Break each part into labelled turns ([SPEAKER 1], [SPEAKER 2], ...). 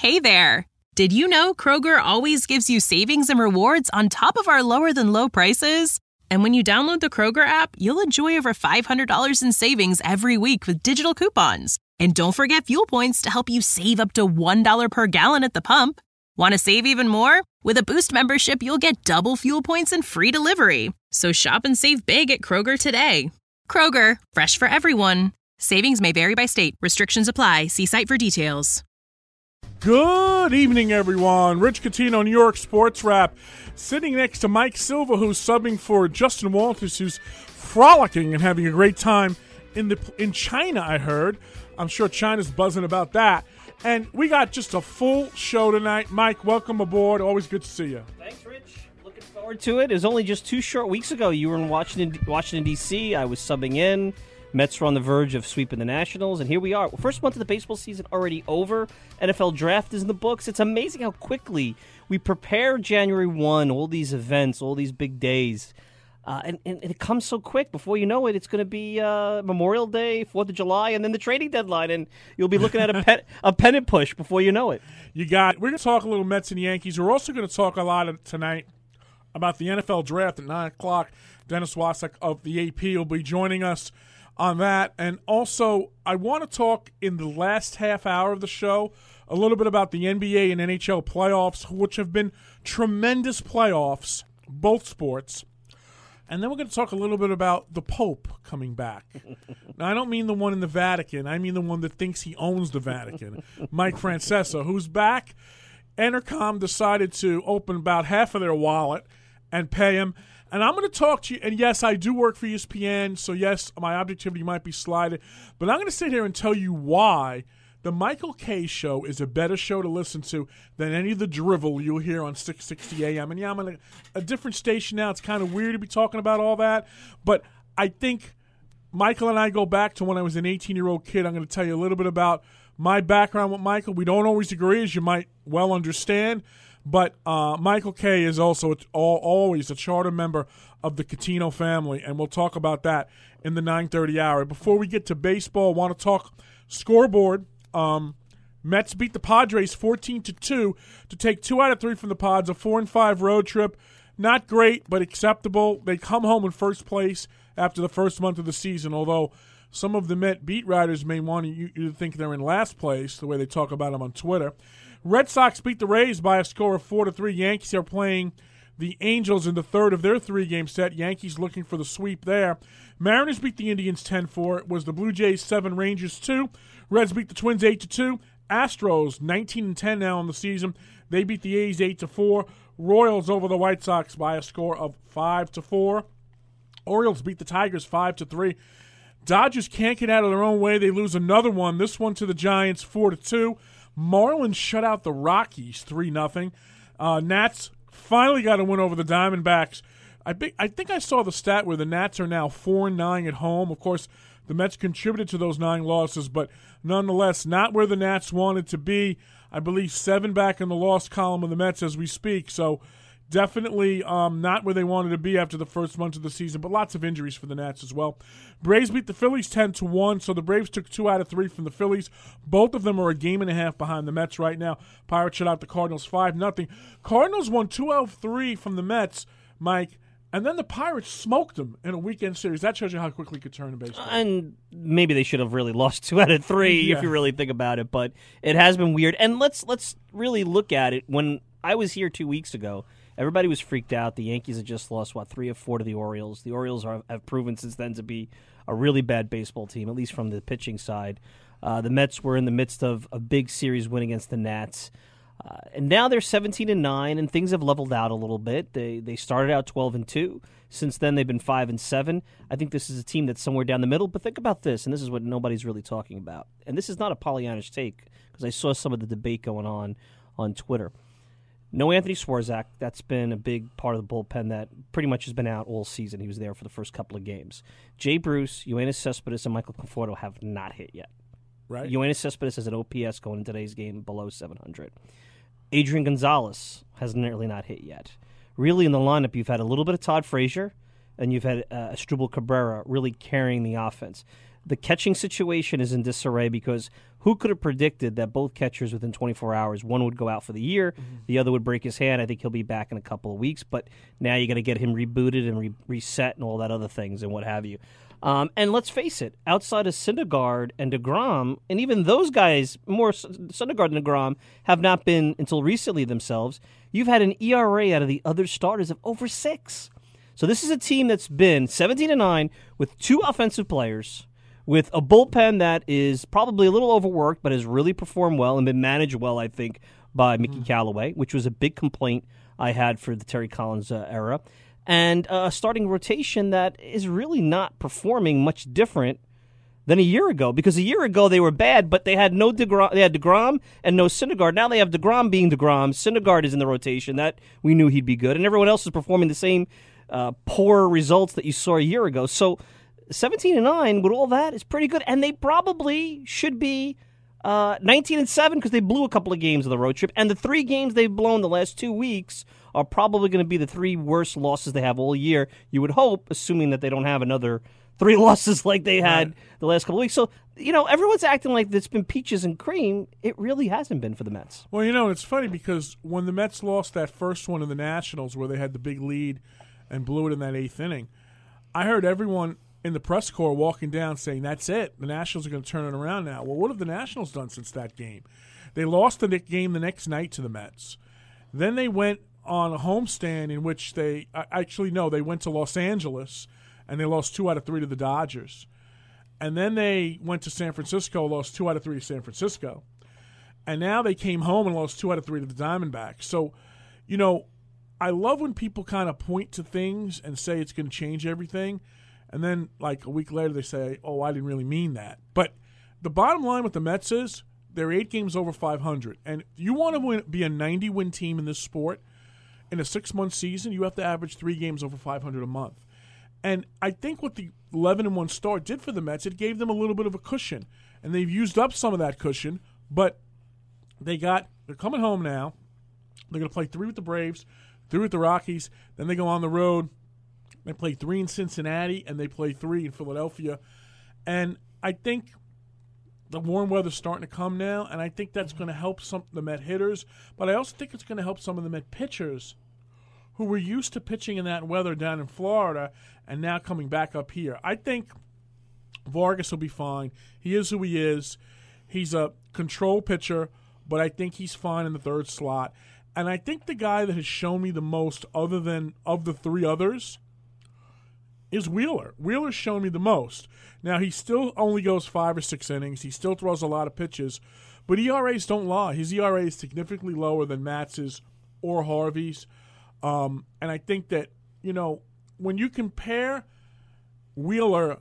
[SPEAKER 1] Hey there! Did you know Kroger always gives you savings and rewards on top of our lower-than-low prices? And when you download the Kroger app, you'll enjoy over $500 in savings every week with digital coupons. And don't forget fuel points to help you save up to $1 per gallon at the pump. Want to save even more? With a Boost membership, you'll get double fuel points and free delivery. So shop and save big at Kroger today. Kroger, fresh for everyone. Savings may vary by state. Restrictions apply. See site for details.
[SPEAKER 2] Good evening, everyone. Rich Catino, New York Sports Wrap, sitting next to Mike Silva, who's subbing for Justin Walters, who's frolicking and having a great time in China, I heard. I'm sure China's buzzing about that. And we got just a full show tonight. Mike, welcome aboard. Always good to see you.
[SPEAKER 3] Thanks, Rich. Looking forward to it. It was only just 2 short weeks ago. You were in Washington, D.C. I was subbing in. Mets were on the verge of sweeping the Nationals, and here we are. First month of the baseball season already over. NFL draft is in the books. It's amazing how quickly we prepare January 1, all these events, all these big days. And it comes so quick. Before you know it, it's going to be Memorial Day, 4th of July, and then the trading deadline, and you'll be looking at a pennant push before you know it. We're
[SPEAKER 2] going to talk a little Mets and Yankees. We're also going to talk a lot tonight about the NFL draft at 9 o'clock. Dennis Wasek of the AP will be joining us on that. And also, I want to talk in the last half hour of the show a little bit about the NBA and NHL playoffs, which have been tremendous playoffs, both sports. And then we're going to talk a little bit about the Pope coming back. Now, I don't mean the one in the Vatican. I mean the one that thinks he owns the Vatican, Mike Francesa, who's back. Entercom decided to open about half of their wallet and pay him. And I'm going to talk to you, and yes, I do work for ESPN, so yes, my objectivity might be slighted, but I'm going to sit here and tell you why the Michael Kay Show is a better show to listen to than any of the drivel you'll hear on 660 AM. And yeah, I'm on a different station now. It's kind of weird to be talking about all that, but I think Michael and I go back to when I was an 18-year-old kid. I'm going to tell you a little bit about my background with Michael. We don't always agree, as you might well understand. But Michael Kay is also always a charter member of the Catino family, and we'll talk about that in the 9:30 hour. Before we get to baseball, I want to talk scoreboard. Mets beat the Padres 14-2 to take 2 out of 3 from the Pods, a 4-5 road trip. Not great, but acceptable. They come home in first place after the first month of the season, although some of the Met beat writers may want you to think they're in last place, the way they talk about them on Twitter. Red Sox beat the Rays by a score of 4-3. Yankees are playing the Angels in the third of their 3-game set. Yankees looking for the sweep there. Mariners beat the Indians 10-4. It was the Blue Jays 7, Rangers 2. Reds beat the Twins 8-2. Astros 19-10 now in the season. They beat the A's 8-4. Royals over the White Sox by a score of 5-4. Orioles beat the Tigers 5-3. Dodgers can't get out of their own way. They lose another one. This one to the Giants 4-2. Marlins shut out the Rockies 3-0. Nats finally got a win over the Diamondbacks. I think I saw the stat where the Nats are now 4-9 at home. Of course, the Mets contributed to those 9 losses, but nonetheless, not where the Nats wanted to be. I believe 7 back in the loss column of the Mets as we speak. So definitely not where they wanted to be after the first month of the season, but lots of injuries for the Nats as well. Braves beat the Phillies 10-1, so the Braves took 2 out of 3 from the Phillies. Both of them are a game and a half behind the Mets right now. Pirates shut out the Cardinals 5-0. Cardinals won 2 out of 3 from the Mets, Mike, and then the Pirates smoked them in a weekend series. That shows you how quickly it could turn in baseball.
[SPEAKER 3] And maybe they should have really lost 2 out of 3 if you really think about it, but it has been weird. And let's really look at it. When I was here 2 weeks ago, everybody was freaked out. The Yankees had just lost, 3 of 4 to the Orioles. The Orioles have proven since then to be a really bad baseball team, at least from the pitching side. The Mets were in the midst of a big series win against the Nats. And now they're 17-9, and things have leveled out a little bit. They started out 12-2. Since then, they've been 5-7. I think this is a team that's somewhere down the middle. But think about this, and this is what nobody's really talking about. And this is not a Pollyannish take, because I saw some of the debate going on Twitter. No Anthony Swarzak. That's been a big part of the bullpen that pretty much has been out all season. He was there for the first couple of games. Jay Bruce, Yoenis Cespedes, and Michael Conforto have not hit yet.
[SPEAKER 2] Right.
[SPEAKER 3] Yoenis Cespedes has an OPS going in today's game below 700. Adrian Gonzalez has nearly not hit yet. Really, in the lineup, you've had a little bit of Todd Frazier, and you've had Asdrubal Cabrera really carrying the offense. The catching situation is in disarray because who could have predicted that both catchers within 24 hours, one would go out for the year, the other would break his hand. I think he'll be back in a couple of weeks, but now you got to get him rebooted and reset and all that other things and what have you. And let's face it, outside of Syndergaard and DeGrom, and even those guys, more Syndergaard and DeGrom, have not been, until recently themselves, you've had an ERA out of the other starters of over 6. So this is a team that's been 17-9 with 2 offensive players, with a bullpen that is probably a little overworked, but has really performed well and been managed well, I think, by Mickey Callaway, which was a big complaint I had for the Terry Collins era, and a starting rotation that is really not performing much different than a year ago. Because a year ago they were bad, but they had no DeGrom, they had DeGrom and no Syndergaard. Now they have DeGrom being DeGrom. Syndergaard is in the rotation. That we knew he'd be good, and everyone else is performing the same poor results that you saw a year ago. So 17-9 with all that is pretty good, and they probably should be 19-7 because they blew a couple of games of the road trip, and the 3 games they've blown the last 2 weeks are probably going to be the 3 worst losses they have all year. You would hope, assuming that they don't have another 3 losses like they had the last couple of weeks. So, everyone's acting like it's been peaches and cream. It really hasn't been for the Mets.
[SPEAKER 2] Well, it's funny because when the Mets lost that first one in the Nationals where they had the big lead and blew it in that 8th inning, I heard everyone in the press corps walking down saying, that's it. The Nationals are going to turn it around now. Well, what have the Nationals done since that game? They lost the game the next night to the Mets. Then they went on a homestand in which they went to Los Angeles, and they lost 2 out of 3 to the Dodgers. And then they went to San Francisco, lost 2 out of 3 to San Francisco. And now they came home and lost 2 out of 3 to the Diamondbacks. So, I love when people kind of point to things and say it's going to change everything. And then, like, a week later, they say, oh, I didn't really mean that. But the bottom line with the Mets is they're 8 games over 500. And if you want to be a 90-win team in this sport, in a 6-month season, you have to average 3 games over 500 a month. And I think what the 11-1 start did for the Mets, it gave them a little bit of a cushion. And they've used up some of that cushion, but they're coming home now. They're going to play 3 with the Braves, 3 with the Rockies. Then they go on the road. They play 3 in Cincinnati, and they play 3 in Philadelphia. And I think the warm weather's starting to come now, and I think that's going to help some of the Met hitters. But I also think it's going to help some of the Met pitchers who were used to pitching in that weather down in Florida and now coming back up here. I think Vargas will be fine. He is who he is. He's a control pitcher, but I think he's fine in the 3rd slot. And I think the guy that has shown me the most other than of the 3 others is Wheeler. Wheeler's shown me the most. Now, he still only goes 5 or 6 innings. He still throws a lot of pitches. But ERAs don't lie. His ERA is significantly lower than Matz's or Harvey's. And I think that, when you compare Wheeler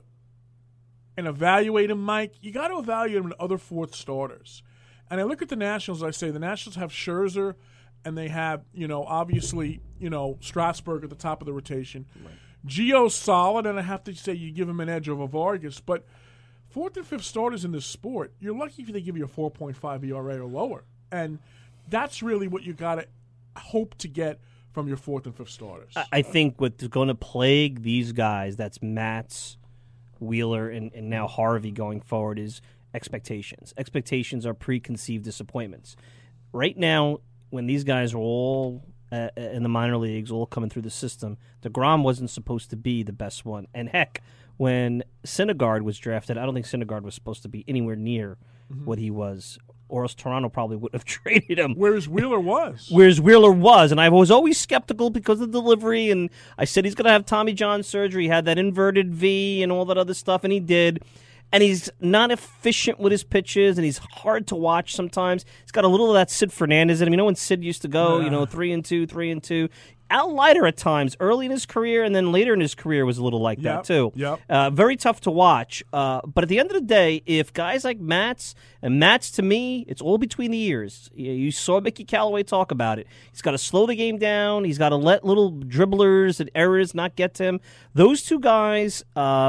[SPEAKER 2] and evaluate him, Mike, you got to evaluate him in other 4th starters. And I look at the Nationals, I say the Nationals have Scherzer, and they have, obviously, Strasburg at the top of the rotation. Right. Gio's solid, and I have to say you give him an edge over Vargas. But 4th and 5th starters in this sport, you're lucky if they give you a 4.5 ERA or lower. And that's really what you got to hope to get from your 4th and 5th starters.
[SPEAKER 3] I think what's going to plague these guys, that's Matz, Wheeler, and now Harvey going forward, is expectations. Expectations are preconceived disappointments. Right now, when these guys are all in the minor leagues, all coming through the system, DeGrom wasn't supposed to be the best one. And heck, when Syndergaard was drafted, I don't think Syndergaard was supposed to be anywhere near what he was, or else Toronto probably would have traded him.
[SPEAKER 2] Whereas Wheeler was.
[SPEAKER 3] And I was always skeptical because of the delivery, and I said he's going to have Tommy John surgery. He had that inverted V and all that other stuff, and he did. And he's not efficient with his pitches, and he's hard to watch sometimes. He's got a little of that Sid Fernandez in him. When Sid used to go, 3-2, 3-2. Al Leiter at times, early in his career, and then later in his career was a little like that too.
[SPEAKER 2] Yep.
[SPEAKER 3] Very tough to watch. But at the end of the day, if guys like Matz, and Matz to me, it's all between the ears. You saw Mickey Callaway talk about it. He's got to slow the game down. He's got to let little dribblers and errors not get to him. Those 2 guys,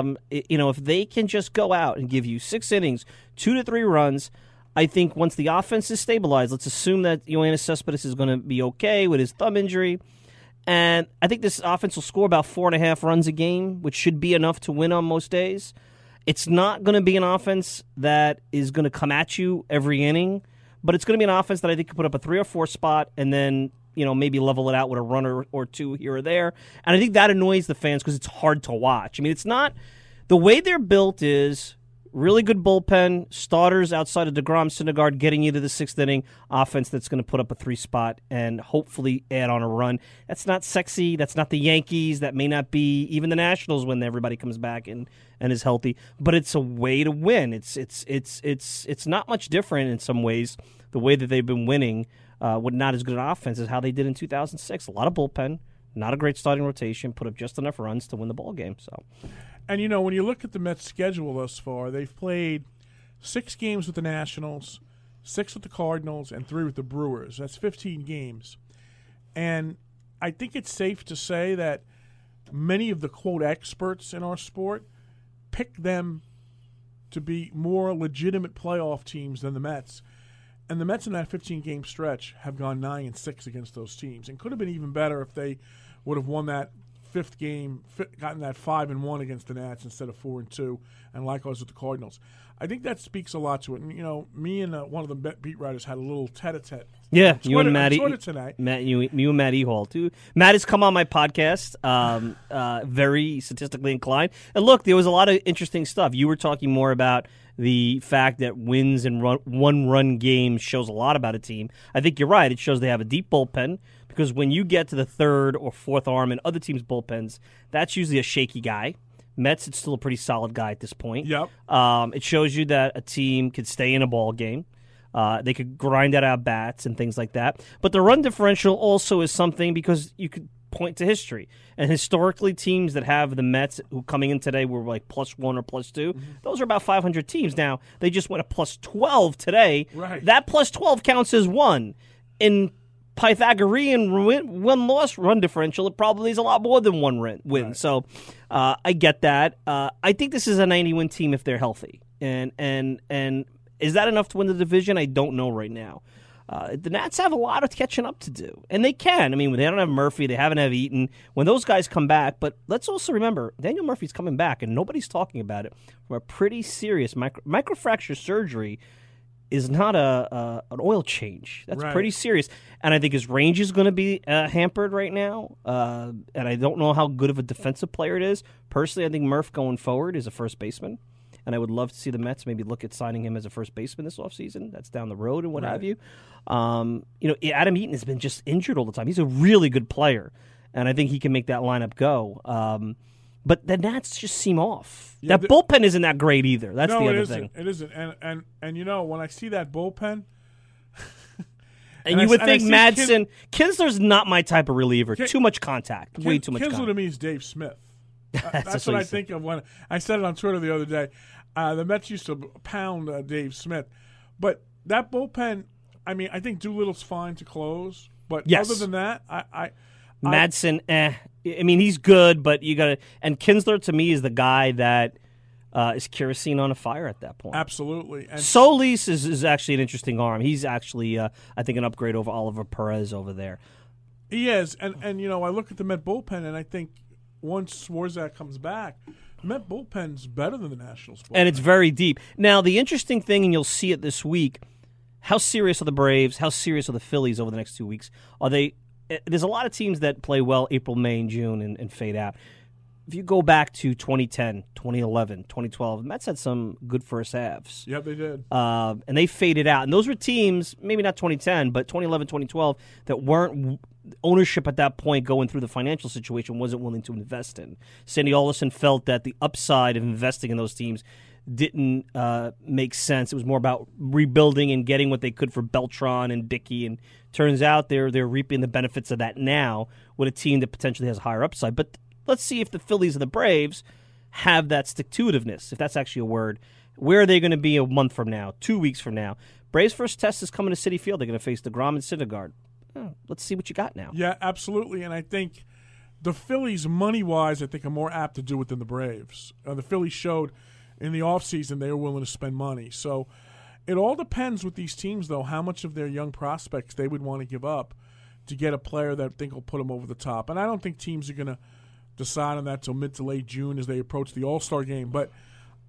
[SPEAKER 3] if they can just go out and give you 6 innings, 2 to 3 runs, I think once the offense is stabilized, let's assume that Yoenis Cespedes is going to be okay with his thumb injury. And I think this offense will score about 4.5 runs a game, which should be enough to win on most days. It's not going to be an offense that is going to come at you every inning, but it's going to be an offense that I think could put up a 3 or 4 spot and then maybe level it out with a runner or two here or there. And I think that annoys the fans because it's hard to watch. I mean, it's not the way they're built is really good bullpen, starters outside of DeGrom, Syndergaard getting you to the 6th inning, offense that's going to put up a 3 spot and hopefully add on a run. That's not sexy. That's not the Yankees. That may not be even the Nationals when everybody comes back and is healthy. But it's a way to win. It's not much different in some ways. The way that they've been winning with not as good an offense as how they did in 2006. A lot of bullpen, not a great starting rotation, put up just enough runs to win the ball game. So.
[SPEAKER 2] And, when you look at the Mets' schedule thus far, they've played 6 games with the Nationals, 6 with the Cardinals, and 3 with the Brewers. That's 15 games. And I think it's safe to say that many of the, quote, experts in our sport pick them to be more legitimate playoff teams than the Mets. And the Mets in that 15-game stretch have gone 9-6 against those teams. And could have been even better if they would have won that 5th game, gotten that 5-1 against the Nats instead of 4-2, and likewise with the Cardinals. I think that speaks a lot to it. And, me and one of the beat writers had a little tete-a-tete.
[SPEAKER 3] Yeah, you and Matt.
[SPEAKER 2] Tonight.
[SPEAKER 3] Matt, you and Matt Ehall too. Matt has come on my podcast, very statistically inclined. And look, there was a lot of interesting stuff. You were talking more about the fact that wins in one-run games shows a lot about a team. I think you're right. It shows they have a deep bullpen. Because when you get to the 3rd or 4th arm in other teams' bullpens, that's usually a shaky guy. Mets, it's still a pretty solid guy at this point.
[SPEAKER 2] Yep.
[SPEAKER 3] It shows you that a team could stay in a ball game. They could grind out at bats and things like that. But the run differential also is something because you could point to history. And historically, teams that have the Mets who coming in today were like +1 or +2, those are about 500 teams. Now, they just went a +12 today.
[SPEAKER 2] Right.
[SPEAKER 3] That +12 counts as 1. In Pythagorean win-loss run differential, it probably is a lot more than 1 win.
[SPEAKER 2] Right.
[SPEAKER 3] So I get that. I think this is a 90-win team if they're healthy. And is that enough to win the division? I don't know right now. The Nats have a lot of catching up to do, and they can. I mean, they don't have Murphy, they haven't have Eaton. When those guys come back, but let's also remember, Daniel Murphy's coming back, and nobody's talking about it, from a pretty serious microfracture surgery is not an oil change. That's
[SPEAKER 2] right.
[SPEAKER 3] Pretty serious. And I think his range is going to be hampered right now. And I don't know how good of a defensive player it is. Personally, I think Murph going forward is a first baseman. And I would love to see the Mets maybe look at signing him as a first baseman this offseason. That's down the road and what have you. Adam Eaton has been just injured all the time. He's a really good player. And I think he can make that lineup go. But the Nats just seem off.
[SPEAKER 2] Yeah,
[SPEAKER 3] that bullpen isn't that great either. That's the other thing.
[SPEAKER 2] It isn't. And when I see that bullpen,
[SPEAKER 3] and you would think Madsen, Kinsler's not my type of reliever. Too much contact. Way too much
[SPEAKER 2] Kinsler
[SPEAKER 3] contact.
[SPEAKER 2] to me is Dave Smith. That's what I think of when I said it on Twitter the other day. The Mets used to pound Dave Smith. But that bullpen, I mean, I think Doolittle's fine to close. But
[SPEAKER 3] yes.
[SPEAKER 2] Other than that,
[SPEAKER 3] Madsen, I mean, he's good, but you got to. And Kinsler to me is the guy that is kerosene on a fire at that point.
[SPEAKER 2] Absolutely. And
[SPEAKER 3] Solis is actually an interesting arm. He's actually, I think, an upgrade over Oliver Perez over there.
[SPEAKER 2] He is. And I look at the Met bullpen, and I think once Swarzak comes back, the Met bullpen's better than the Nationals bullpen.
[SPEAKER 3] And it's very deep. Now, the interesting thing, and you'll see it this week, how serious are the Braves? How serious are the Phillies over the next 2 weeks? Are they? There's a lot of teams that play well April, May, and June and fade out. If you go back to 2010, 2011, 2012, the Mets had some good first halves.
[SPEAKER 2] Yep, they did.
[SPEAKER 3] And they faded out. And those were teams, maybe not 2010, but 2011, 2012, that weren't ownership at that point going through the financial situation wasn't willing to invest in. Sandy Alderson felt that the upside of investing in those teams didn't make sense. It was more about rebuilding and getting what they could for Beltran and Dickey. And turns out they're reaping the benefits of that now with a team that potentially has a higher upside. But let's see if the Phillies and the Braves have that stick-to-itiveness, if that's actually a word. Where are they going to be a month from now, 2 weeks from now? Braves' first test is coming to Citi Field. They're going to face DeGrom and Syndergaard. Let's see what you got now.
[SPEAKER 2] Yeah, absolutely. And I think the Phillies, money-wise, I think are more apt to do it than the Braves. The Phillies showed in the offseason they were willing to spend money. So it all depends with these teams, though, how much of their young prospects they would want to give up to get a player that I think will put them over the top. And I don't think teams are going to decide on that till mid to late June as they approach the All-Star game. But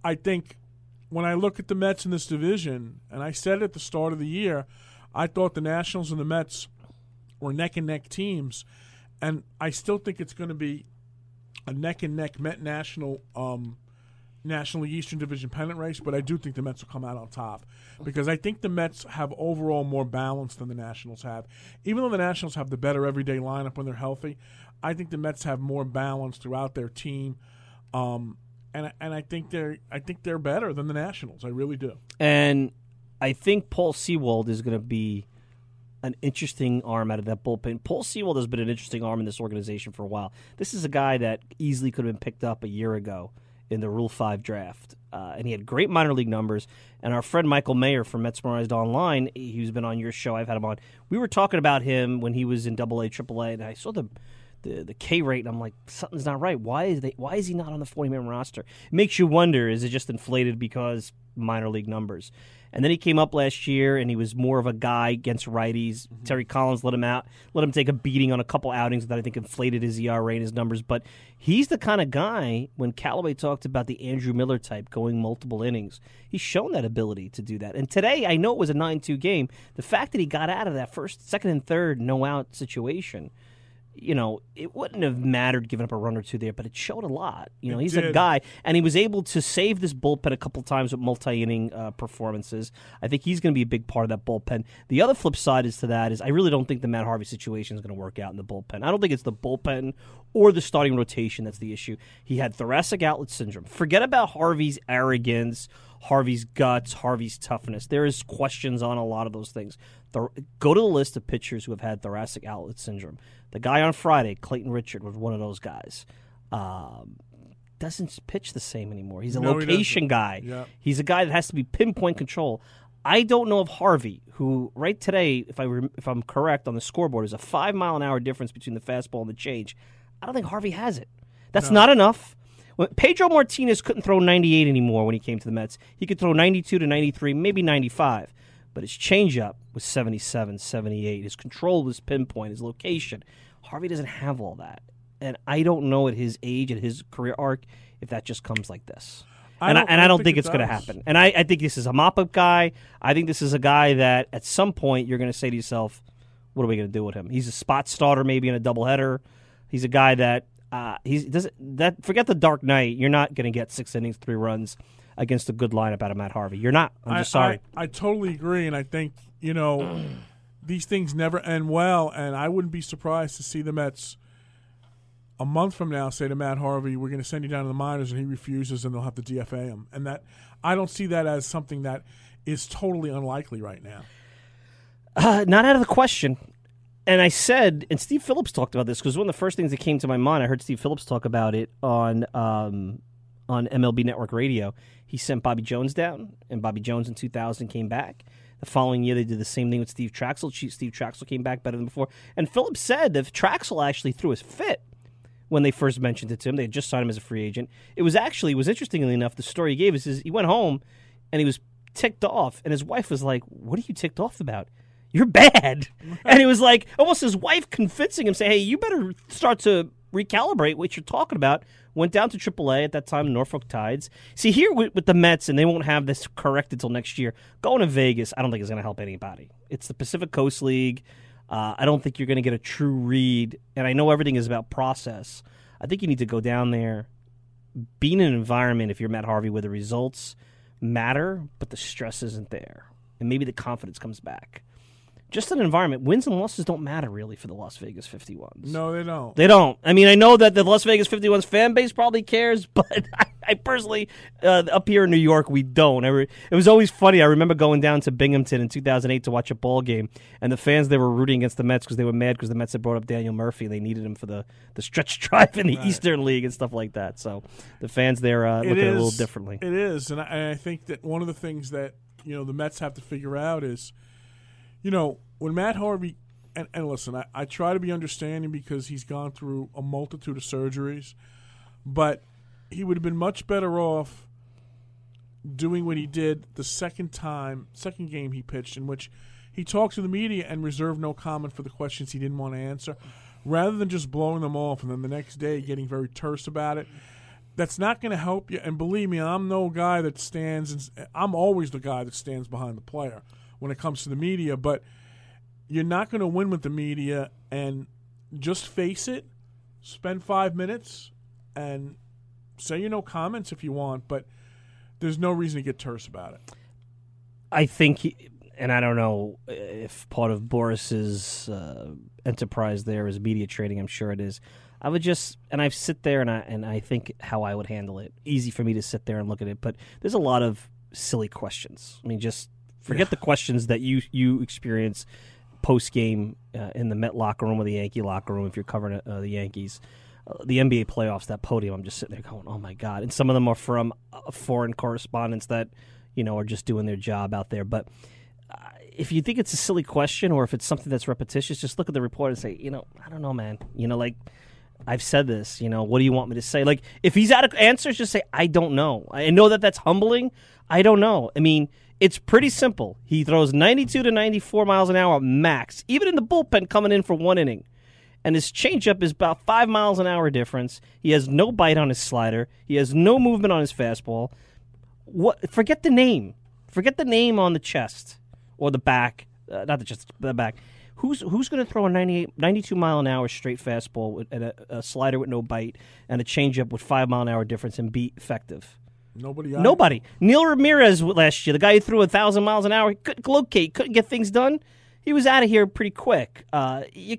[SPEAKER 2] I think when I look at the Mets in this division, and I said at the start of the year, I thought the Nationals and the Mets were neck-and-neck teams, and I still think it's going to be a neck-and-neck Met-National National League Eastern Division pennant race, but I do think the Mets will come out on top because I think the Mets have overall more balance than the Nationals have. Even though the Nationals have the better everyday lineup when they're healthy, I think the Mets have more balance throughout their team, and I think they're better than the Nationals. I really do.
[SPEAKER 3] And I think Paul Sewald is going to be an interesting arm out of that bullpen. Paul Sewald has been an interesting arm in this organization for a while. This is a guy that easily could have been picked up a year ago in the Rule 5 draft. And he had great minor league numbers. And our friend Michael Mayer from Metsmerized Online, who's been on your show, I've had him on, we were talking about him when he was in AA, AAA, and I saw the K rate, and I'm like, something's not right. Why is he not on the 40-man roster? It makes you wonder, is it just inflated because minor league numbers? And then he came up last year, and he was more of a guy against righties. Mm-hmm. Terry Collins let him take a beating on a couple outings that I think inflated his ERA and his numbers. But he's the kind of guy, when Callaway talked about the Andrew Miller type going multiple innings, he's shown that ability to do that. And today, I know it was a 9-2 game. The fact that he got out of that first, second, and third no-out situation, it wouldn't have mattered giving up a run or two there, but it showed a lot. He's a guy, and he was able to save this bullpen a couple times with multi-inning performances. I think he's going to be a big part of that bullpen. The other flip side is I really don't think the Matt Harvey situation is going to work out in the bullpen. I don't think it's the bullpen or the starting rotation that's the issue. He had thoracic outlet syndrome. Forget about Harvey's arrogance, Harvey's guts, Harvey's toughness. There is questions on a lot of those things. Go to the list of pitchers who have had thoracic outlet syndrome. The guy on Friday, Clayton Richard, was one of those guys. Doesn't pitch the same anymore. He's a location guy. Yep. He's a guy that has to be pinpoint control. I don't know if Harvey, who right today, if I'm correct on the scoreboard, is a 5-mile-an-hour difference between the fastball and the change. I don't think Harvey has it. That's not enough. Pedro Martinez couldn't throw 98 anymore when he came to the Mets. He could throw 92 to 93, maybe 95. But his changeup was 77, 78. His control was pinpoint, his location. Harvey doesn't have all that. And I don't know at his age, at his career arc, if that just comes like this. I don't think it's going to happen. And I think this is a mop-up guy. I think this is a guy that at some point you're going to say to yourself, what are we going to do with him? He's a spot starter maybe in a doubleheader. He's a guy that forget the Dark Knight. You're not going to get 6 innings, 3 runs against a good lineup out of Matt Harvey. You're not. I'm just sorry.
[SPEAKER 2] I totally agree, and I think, these things never end well, and I wouldn't be surprised to see the Mets a month from now say to Matt Harvey, we're going to send you down to the minors, and he refuses, and they'll have to DFA him. And that I don't see that as something that is totally unlikely right now.
[SPEAKER 3] Not out of the question. And I said, and Steve Phillips talked about this, because one of the first things that came to my mind, I heard Steve Phillips talk about it on MLB Network Radio. He sent Bobby Jones down, and Bobby Jones in 2000 came back. The following year, they did the same thing with Steve Traxel. Steve Traxel came back better than before. And Phillips said that Traxel actually threw his fit when they first mentioned it to him. They had just signed him as a free agent. It was interestingly enough, the story he gave is he went home, and he was ticked off, and his wife was like, what are you ticked off about? You're bad. And it was like almost his wife convincing him, say, hey, you better start to recalibrate what you're talking about. Went down to AAA at that time, Norfolk Tides. See, here with the Mets, and they won't have this corrected until next year, going to Vegas, I don't think is going to help anybody. It's the Pacific Coast League. I don't think you're going to get a true read. And I know everything is about process. I think you need to go down there, be in an environment, if you're Matt Harvey, where the results matter, but the stress isn't there. And maybe the confidence comes back. Just an environment. Wins and losses don't matter, really, for the Las Vegas 51s.
[SPEAKER 2] No, they don't.
[SPEAKER 3] They don't. I mean, I know that the Las Vegas 51s fan base probably cares, but I personally, up here in New York, we don't. It was always funny. I remember going down to Binghamton in 2008 to watch a ball game, and the fans, they were rooting against the Mets because they were mad because the Mets had brought up Daniel Murphy, and they needed him for the stretch drive in the Eastern League and stuff like that. So the fans there look at it a little differently.
[SPEAKER 2] It is, and I think that one of the things that the Mets have to figure out is, when Matt Harvey, and listen, I try to be understanding because he's gone through a multitude of surgeries, but he would have been much better off doing what he did the second game he pitched, in which he talked to the media and reserved no comment for the questions he didn't want to answer, rather than just blowing them off and then the next day getting very terse about it. that's not going to help you. And believe me, I'm no guy that stands. I'm always the guy that stands behind the player when it comes to the media. But you're not going to win with the media. And just face it. Spend 5 minutes and say your no comments if you want. But there's no reason to get terse about it.
[SPEAKER 3] I think, and I don't know if part of Boris's enterprise there is media trading. I'm sure it is. I would just, and I sit there and I think how I would handle it. Easy for me to sit there and look at it, but there's a lot of silly questions. I mean, just forget the questions that you experience post game in the Met locker room or the Yankee locker room if you're covering the Yankees. The NBA playoffs, that podium, I'm just sitting there going, oh my God. And some of them are from foreign correspondents that, are just doing their job out there. But if you think it's a silly question or if it's something that's repetitious, just look at the report and say, I don't know, man. Like, I've said this, what do you want me to say? Like, if he's out of answers, just say, I don't know. I know that's humbling. I don't know. I mean, it's pretty simple. He throws 92 to 94 miles an hour max, even in the bullpen coming in for one inning. And his changeup is about 5 miles an hour difference. He has no bite on his slider. He has no movement on his fastball. Forget the name. Forget the name on the chest or the back. Not the chest, the back. Who's going to throw a 92 mile an hour straight fastball and a slider with no bite and a changeup with 5 mile an hour difference and be effective? Nobody. Neil Ramirez last year, the guy who threw 1,000 miles an hour, he couldn't locate, couldn't get things done. He was out of here pretty quick. You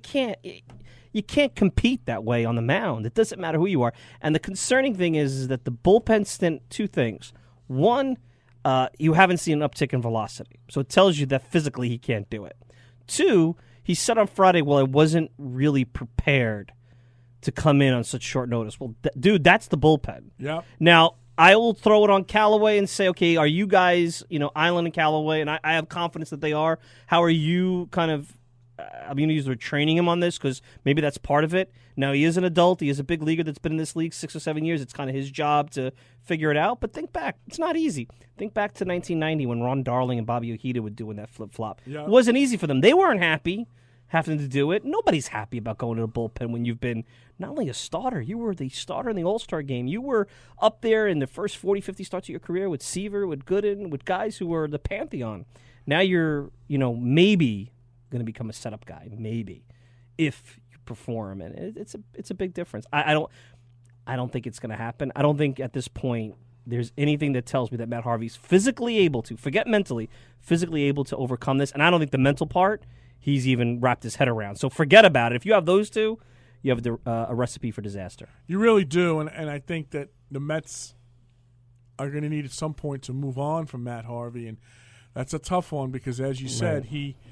[SPEAKER 3] can't compete that way on the mound. It doesn't matter who you are. And the concerning thing is that the bullpen stint, two things. One, you haven't seen an uptick in velocity. So it tells you that physically he can't do it. Two, he said on Friday, well, I wasn't really prepared to come in on such short notice. Well, dude, that's the bullpen.
[SPEAKER 2] Yeah.
[SPEAKER 3] Now, I will throw it on Callaway and say, okay, are you guys, Island and Callaway, and I have confidence that they are. How are you kind of, I'm going to use the word training him on this because maybe that's part of it. Now, he is an adult. He is a big leaguer that's been in this league 6 or 7 years. It's kind of his job to figure it out. But think back. It's not easy. Think back to 1990 when Ron Darling and Bobby Ojeda were doing that flip-flop. Yeah. It wasn't easy for them. They weren't happy having to do it. Nobody's happy about going to the bullpen when you've been not only a starter, you were the starter in the All-Star game. You were up there in the first 40, 50 starts of your career with Seaver, with Gooden, with guys who were the pantheon. Now you're, maybe going to become a setup guy, maybe, if you perform, and it's a big difference. I don't think it's going to happen. I don't think at this point there's anything that tells me that Matt Harvey's physically able to, forget mentally, physically able to overcome this, and I don't think the mental part he's even wrapped his head around. So forget about it. If you have those two, you have a recipe for disaster. You
[SPEAKER 2] really do, and I think that the Mets are going to need at some point to move on from Matt Harvey, and that's a tough one because, as you said,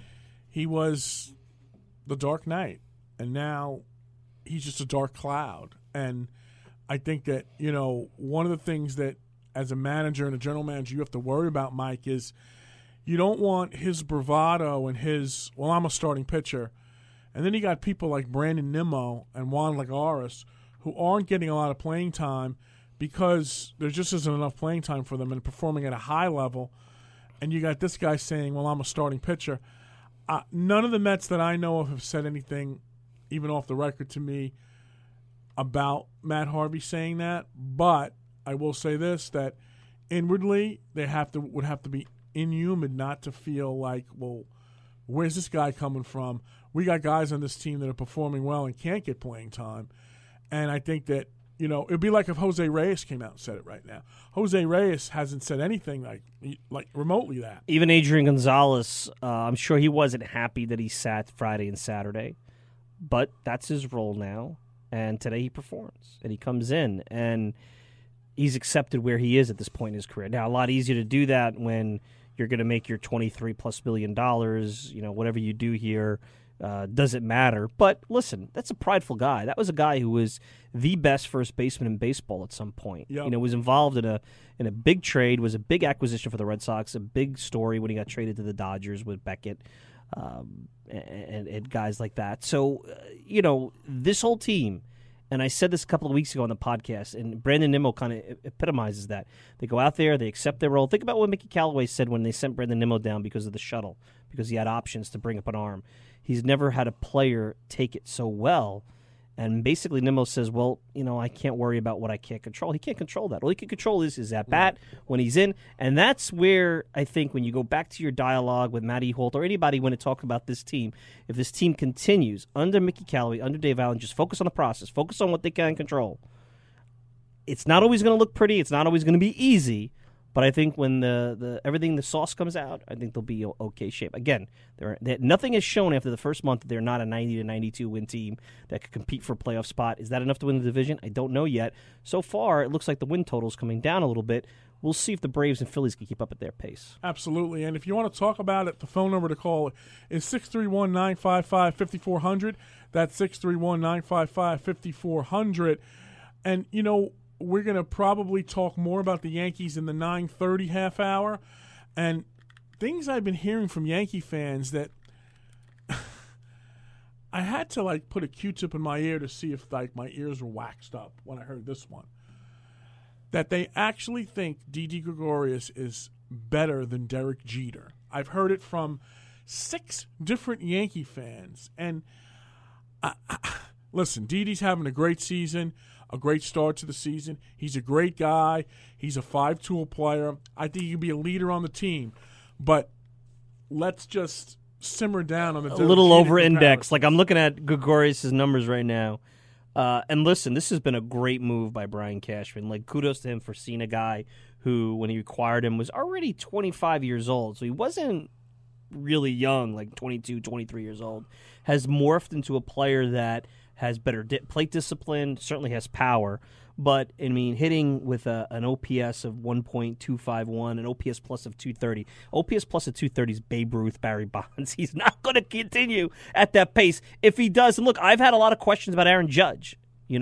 [SPEAKER 2] he was the Dark Knight, and now he's just a dark cloud. And I think that, one of the things that as a manager and a general manager you have to worry about, Mike, is you don't want his bravado and his, well, I'm a starting pitcher. And then you got people like Brandon Nimmo and Juan Lagares who aren't getting a lot of playing time because there just isn't enough playing time for them and performing at a high level. And you got this guy saying, well, I'm a starting pitcher. None of the Mets that I know of have said anything, even off the record to me, about Matt Harvey saying that. But I will say this, that inwardly they would have to be inhuman not to feel like, well, where's this guy coming from? We got guys on this team that are performing well and can't get playing time. And I think that, it'd be like if Jose Reyes came out and said it right now. Jose Reyes hasn't said anything like remotely that.
[SPEAKER 3] Even Adrian Gonzalez, I'm sure he wasn't happy that he sat Friday and Saturday, but that's his role now. And today he performs, and he comes in, and he's accepted where he is at this point in his career. Now, a lot easier to do that when you're going to make your $23+ billion, whatever you do here doesn't matter. But listen, that's a prideful guy. That was a guy who was the best first baseman in baseball at some point.
[SPEAKER 2] Yep.
[SPEAKER 3] Was involved in a big trade, was a big acquisition for the Red Sox, a big story when he got traded to the Dodgers with Beckett and guys like that. So, this whole team, and I said this a couple of weeks ago on the podcast, and Brandon Nimmo kind of epitomizes that. They go out there, they accept their role. Think about what Mickey Callaway said when they sent Brandon Nimmo down because of the shuttle, because he had options to bring up an arm. He's never had a player take it so well, And basically Nimmo says, well, I can't worry about what I can't control. He can't control that. All he can control is at bat when he's in. And that's where I think when you go back to your dialogue with Matty Holt or anybody when it talks about this team, if this team continues under Mickey Callaway, under Dave Allen, just focus on the process, focus on what they can control. It's not always going to look pretty. It's not always going to be easy. But I think when the sauce comes out, I think they'll be okay shape. Again, nothing has shown after the first month that they're not a 90 to 92 win team that could compete for a playoff spot. Is that enough to win the division? I don't know yet. So far, it looks like the win total's coming down a little bit. We'll see if the Braves and Phillies can keep up at their pace.
[SPEAKER 2] Absolutely. And if you want to talk about it, the phone number to call is 631-955-5400. That's 631-955-5400. And, we're going to probably talk more about the Yankees in the 9:30 half hour. And things I've been hearing from Yankee fans that I had to, put a Q-tip in my ear to see if, my ears were waxed up when I heard this one. That they actually think Didi Gregorius is better than Derek Jeter. I've heard it from 6 different Yankee fans. And listen, Didi's having a great season. A great start to the season. He's a great guy. He's a 5-tool player. I think he could be a leader on the team. But let's just simmer down on the
[SPEAKER 3] a little over-index. I'm looking at Gregorius' numbers right now. And listen, this has been a great move by Brian Cashman. Kudos to him for seeing a guy who, when he acquired him, was already 25 years old. So he wasn't really young, 22, 23 years old. Has morphed into a player that has better plate discipline, certainly has power. But, hitting with an OPS of 1.251, an OPS plus of 230. OPS plus of 230 is Babe Ruth, Barry Bonds. He's not going to continue at that pace. If he does, and look, I've had a lot of questions about Aaron Judge. But,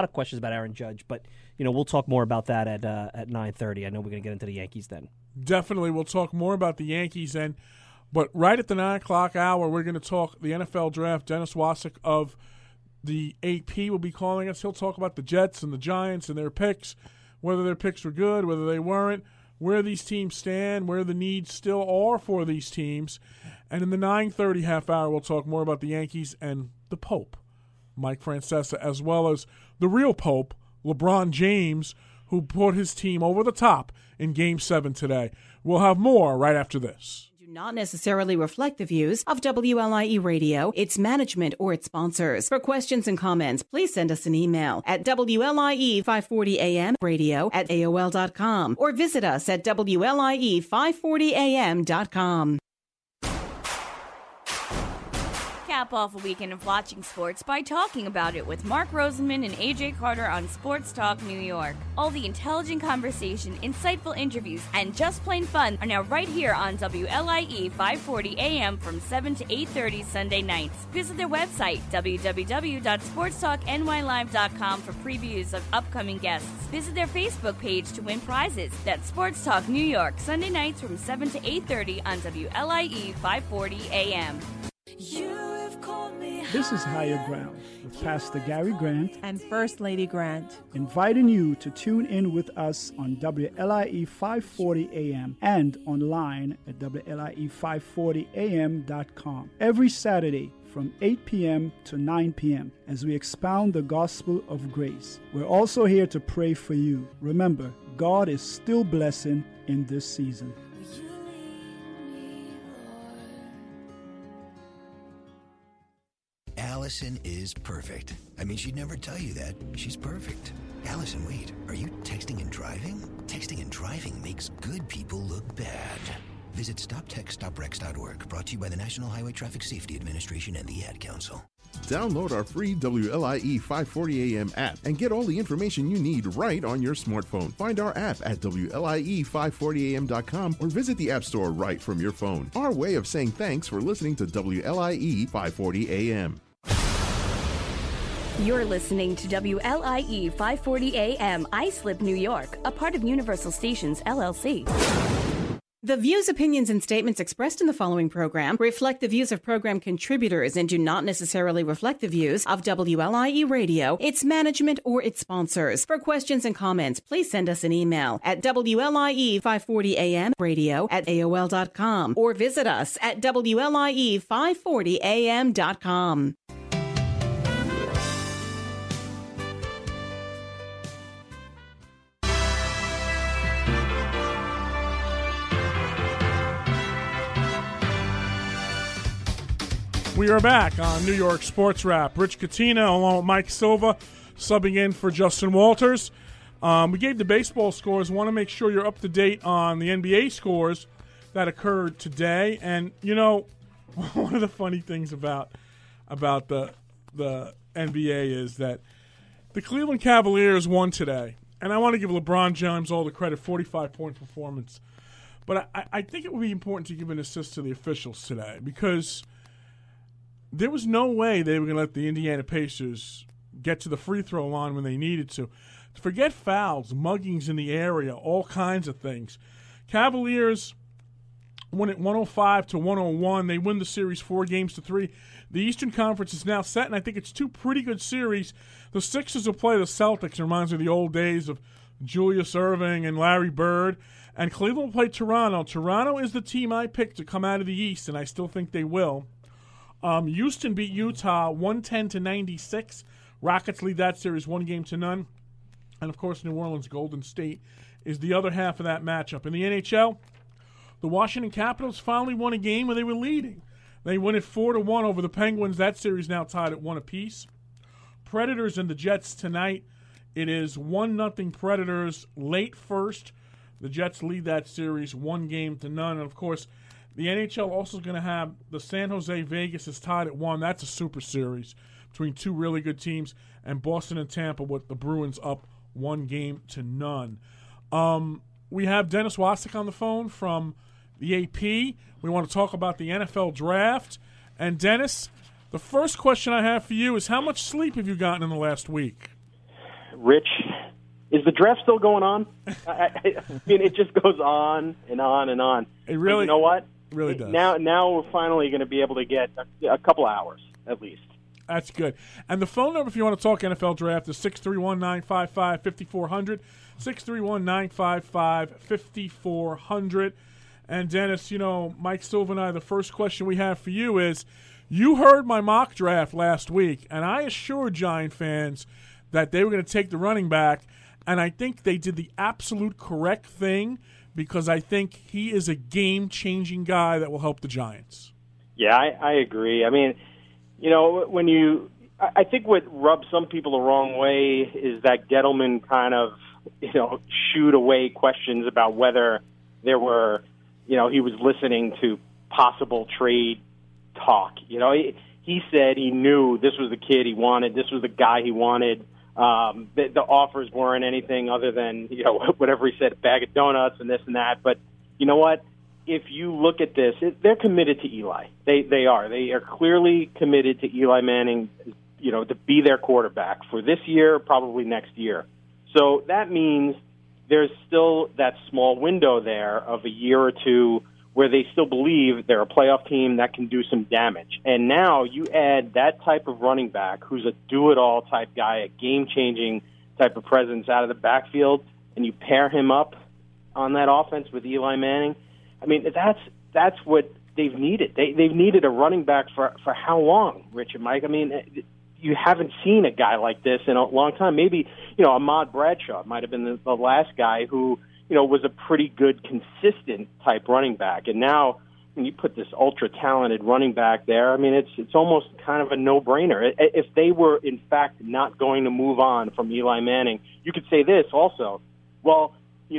[SPEAKER 3] we'll talk more about that at 9:30. I know we're going to get into the Yankees then.
[SPEAKER 2] Definitely, we'll talk more about the Yankees but right at the 9 o'clock hour, we're going to talk the NFL draft. Dennis Wasik of the AP will be calling us. He'll talk about the Jets and the Giants and their picks, whether their picks were good, whether they weren't, where these teams stand, where the needs still are for these teams. And in the 9:30 half hour, we'll talk more about the Yankees and the Pope, Mike Francesa, as well as the real Pope, LeBron James, who put his team over the top in Game 7 today. We'll have more right after this.
[SPEAKER 4] Not necessarily reflect the views of WLIE Radio, its management, or its sponsors. For questions and comments, please send us an email at WLIE540AMradio@AOL.com or visit us at WLIE540AM.com.
[SPEAKER 5] Cap off a weekend of watching sports by talking about it with Mark Rosenman and AJ Carter on Sports Talk New York. All the intelligent conversation, insightful interviews, and just plain fun are now right here on WLIE 540 AM from 7 to 8:30 Sunday nights. Visit their website, www.sportstalknylive.com for previews of upcoming guests. Visit their Facebook page to win prizes. That's Sports Talk New York, Sunday nights from 7 to 8:30 on WLIE 540 AM.
[SPEAKER 6] This is Higher Ground with Pastor Gary Grant
[SPEAKER 7] and First Lady Grant,
[SPEAKER 6] inviting you to tune in with us on WLIE 540 AM and online at WLIE540AM.com every Saturday from 8 p.m. to 9 p.m. as we expound the gospel of grace. We're also here to pray for you. Remember, God is still blessing in this season.
[SPEAKER 8] Allison is perfect. She'd never tell you that. She's perfect. Allison, wait, are you texting and driving? Texting and driving makes good people look bad. Visit StopTextStopWrecks.org, brought to you by the National Highway Traffic Safety Administration and the Ad Council.
[SPEAKER 9] Download our free WLIE 540 AM app and get all the information you need right on your smartphone. Find our app at WLIE540am.com or visit the App Store right from your phone. Our way of saying thanks for listening to WLIE 540 AM.
[SPEAKER 5] You're listening to WLIE 540 AM, Islip, New York, a part of Universal Stations, LLC.
[SPEAKER 4] The views, opinions, and statements expressed in the following program reflect the views of program contributors and do not necessarily reflect the views of WLIE Radio, its management, or its sponsors. For questions and comments, please send us an email at WLIE540AMradio@AOL.com or visit us at WLIE540AM.com.
[SPEAKER 2] We are back on New York Sports Wrap. Rich Catino along with Mike Silva subbing in for Justin Walters. We gave the baseball scores. Want to make sure you're up to date on the NBA scores that occurred today. And, one of the funny things about the NBA is that the Cleveland Cavaliers won today. And I want to give LeBron James all the credit, 45-point performance. But I think it would be important to give an assist to the officials today because there was no way they were going to let the Indiana Pacers get to the free throw line when they needed to. Forget fouls, muggings in the area, all kinds of things. Cavaliers won it 105-101. They win the series 4-3. The Eastern Conference is now set, and I think it's two pretty good series. The Sixers will play the Celtics. It reminds me of the old days of Julius Erving and Larry Bird. And Cleveland will play Toronto. Toronto is the team I picked to come out of the East, and I still think they will. Houston beat Utah 110-96. Rockets lead that series 1-0. And, of course, New Orleans Golden State is the other half of that matchup. In the NHL, the Washington Capitals finally won a game where they were leading. They win it 4-1 over the Penguins. That series now tied at 1 apiece. Predators and the Jets tonight. It is 1-0 Predators late first. The Jets lead that series 1-0. And, of course, the NHL also is going to have the San Jose Vegas is tied at 1. That's a super series between two really good teams. And Boston and Tampa with the Bruins up 1-0. We have Dennis Wasik on the phone from the AP. We want to talk about the NFL draft. And Dennis, the first question I have for you is how much sleep have you gotten in the last week?
[SPEAKER 7] Rich, is the draft still going on? I mean, it just goes on and on and on.
[SPEAKER 2] It really,
[SPEAKER 7] but you know what?
[SPEAKER 2] It really does.
[SPEAKER 7] Now we're finally going to be able to get a couple hours at least.
[SPEAKER 2] That's good. And the phone number, if you want to talk NFL draft, is 631-955-5400, 631-955-5400. And, Dennis, Mike Silva and I, the first question we have for you is, you heard my mock draft last week, and I assured Giant fans that they were going to take the running back, and I think they did the absolute correct thing because I think he is a game-changing guy that will help the Giants.
[SPEAKER 7] Yeah, I agree. I mean, I think what rubs some people the wrong way is that Gettleman kind of, shooed away questions about whether there were, he was listening to possible trade talk. He said he knew this was the kid he wanted, this was the guy he wanted. The offers weren't anything other than, whatever he said, a bag of donuts and this and that. But you know what? If you look at this, they're committed to Eli. They are. They are clearly committed to Eli Manning, to be their quarterback for this year, probably next year. So that means there's still that small window there of a year or two where they still believe they're a playoff team that can do some damage. And now you add that type of running back who's a do-it-all type guy, a game-changing type of presence out of the backfield, and you pair him up on that offense with Eli Manning. I mean, that's what they've needed. They've needed a running back for how long, Rich and Mike? I mean, you haven't seen a guy like this in a long time. Maybe, Ahmad Bradshaw might have been the last guy who, was a pretty good, consistent type running back. And now when you put this ultra-talented running back there, I mean, it's almost kind of a no-brainer. If they were, in fact, not going to move on from Eli Manning, you could say this also. Well,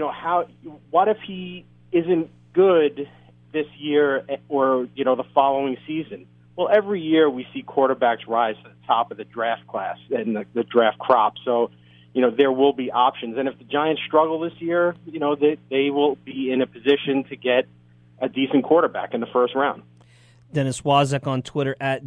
[SPEAKER 7] what if he isn't good this year or, the following season? Well, every year we see quarterbacks rise to the top of the draft class and the draft crop. So, there will be options. And if the Giants struggle this year, they will be in a position to get a decent quarterback in the first round.
[SPEAKER 3] Dennis Waszak on Twitter at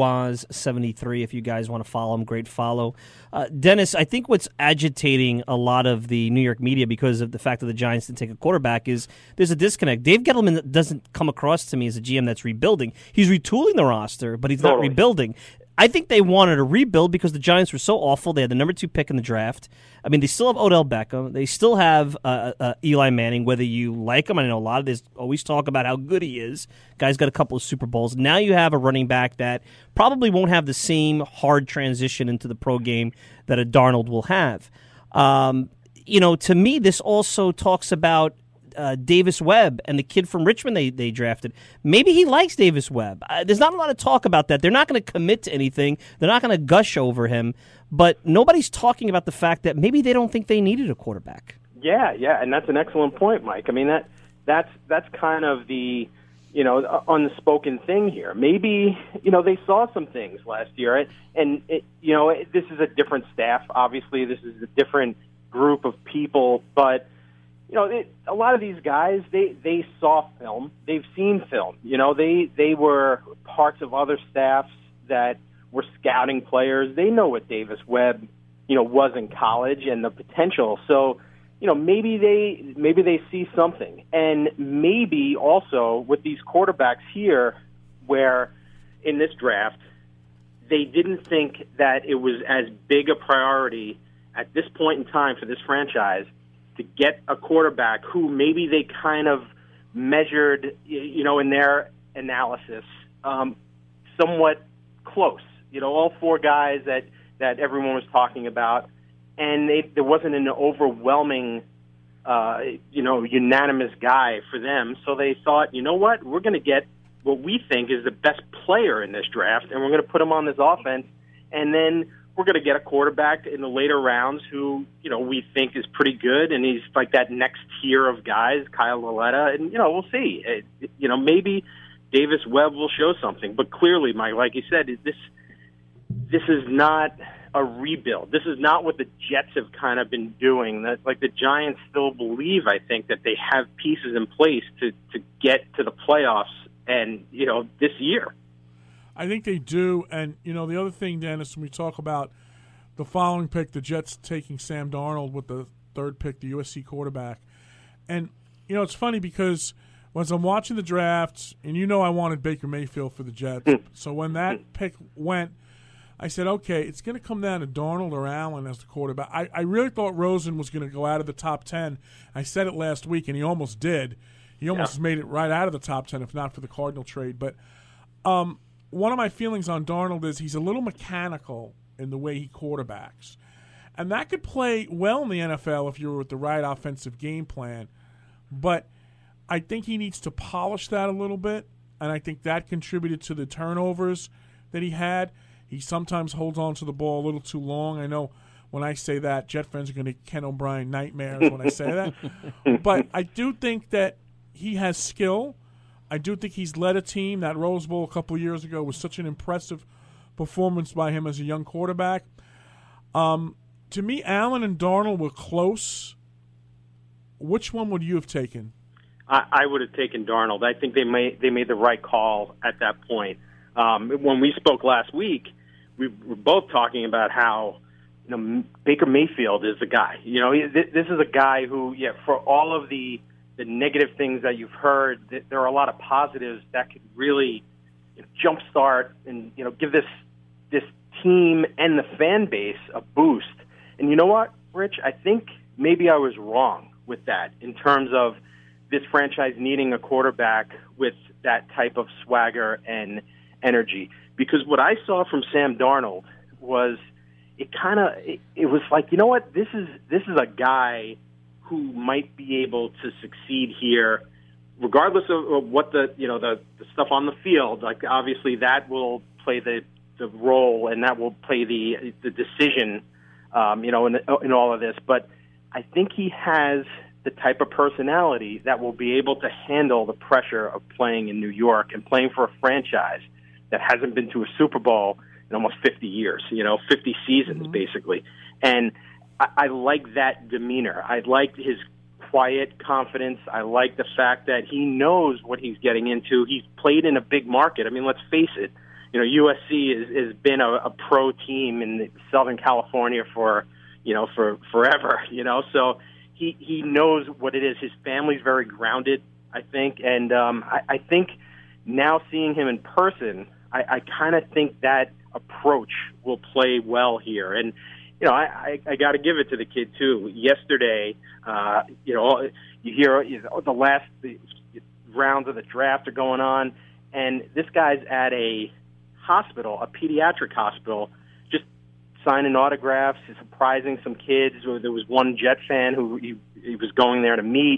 [SPEAKER 3] DWaz73 if you guys want to follow him. Great follow. Dennis, I think what's agitating a lot of the New York media because of the fact that the Giants didn't take a quarterback is there's a disconnect. Dave Gettleman doesn't come across to me as a GM that's rebuilding. He's retooling the roster, but he's not rebuilding. I think they wanted a rebuild because the Giants were so awful. They had the number 2 pick in the draft. I mean, they still have Odell Beckham. They still have Eli Manning, whether you like him. I know a lot of this always talk about how good he is. Guy's got a couple of Super Bowls. Now you have a running back that probably won't have the same hard transition into the pro game that a Darnold will have. To me, this also talks about Davis Webb and the kid from Richmond they drafted. Maybe he likes Davis Webb. There's not a lot of talk about that. They're not going to commit to anything. They're not going to gush over him. But nobody's talking about the fact that maybe they don't think they needed a quarterback.
[SPEAKER 7] Yeah, and that's an excellent point, Mike. I mean, that's kind of the unspoken thing here. Maybe they saw some things last year, and this is a different staff. Obviously, this is a different group of people, but a lot of these guys they saw film, they've seen film. They were parts of other staffs that were scouting players. They know what Davis Webb was in college and the potential. So maybe they see something, and maybe also with these quarterbacks here, where in this draft they didn't think that it was as big a priority at this point in time for this franchise to get a quarterback who maybe they kind of measured, in their analysis, somewhat close. All four guys that everyone was talking about, and there wasn't an overwhelming, unanimous guy for them. So they thought, you know what, we're going to get what we think is the best player in this draft, and we're going to put him on this offense, and then we're going to get a quarterback in the later rounds who, we think is pretty good, and he's like that next tier of guys, Kyle Lauletta, and, we'll see. Maybe Davis Webb will show something, but clearly, Mike, like you said, this is not a rebuild. This is not what the Jets have kind of been doing. That, like, the Giants still believe, I think, that they have pieces in place to get to the playoffs and, this year.
[SPEAKER 2] I think they do. And, the other thing, Dennis, when we talk about the following pick, the Jets taking Sam Darnold with the third pick, the USC quarterback. And, it's funny because as I'm watching the drafts, and I wanted Baker Mayfield for the Jets. So when that pick went, I said, okay, it's going to come down to Darnold or Allen as the quarterback. I really thought Rosen was going to go out of the top 10. I said it last week, and he almost did. He almost made it right out of the top 10, if not for the Cardinal trade. But one of my feelings on Darnold is he's a little mechanical in the way he quarterbacks. And that could play well in the NFL if you're with the right offensive game plan. But I think he needs to polish that a little bit, and I think that contributed to the turnovers that he had. He sometimes holds on to the ball a little too long. I know when I say that, Jet fans are going to Ken O'Brien nightmares when I say that. But I do think that he has skill. I do think he's led a team. That Rose Bowl a couple of years ago was such an impressive performance by him as a young quarterback. To me, Allen and Darnold were close. Which one would you have taken?
[SPEAKER 7] I would have taken Darnold. I think they made the right call at that point. When we spoke last week, we were both talking about how Baker Mayfield is the guy. This is a guy who, for all of the negative things that you've heard, there are a lot of positives that could really jumpstart and give this team and the fan base a boost. And you know what, Rich? I think maybe I was wrong with that in terms of this franchise needing a quarterback with that type of swagger and energy. Because what I saw from Sam Darnold was it was like, you know what, this is a guy who might be able to succeed here, regardless of what the stuff on the field. Like, obviously that will play the role, and that will play the decision, in all of this. But I think he has the type of personality that will be able to handle the pressure of playing in New York and playing for a franchise that hasn't been to a Super Bowl in almost 50 years, 50 seasons, basically. And I like that demeanor. I like his quiet confidence. I like the fact that he knows what he's getting into. He's played in a big market. I mean, let's face it. USC has been a pro team in Southern California for forever. So he knows what it is. His family's very grounded, I think, and I think now seeing him in person, I kind of think that approach will play well here. And I got to give it to the kid too. Yesterday, you hear the last rounds of the draft are going on, and this guy's at a hospital, a pediatric hospital, just signing autographs, surprising some kids. There was one Jet fan who he was going there to meet.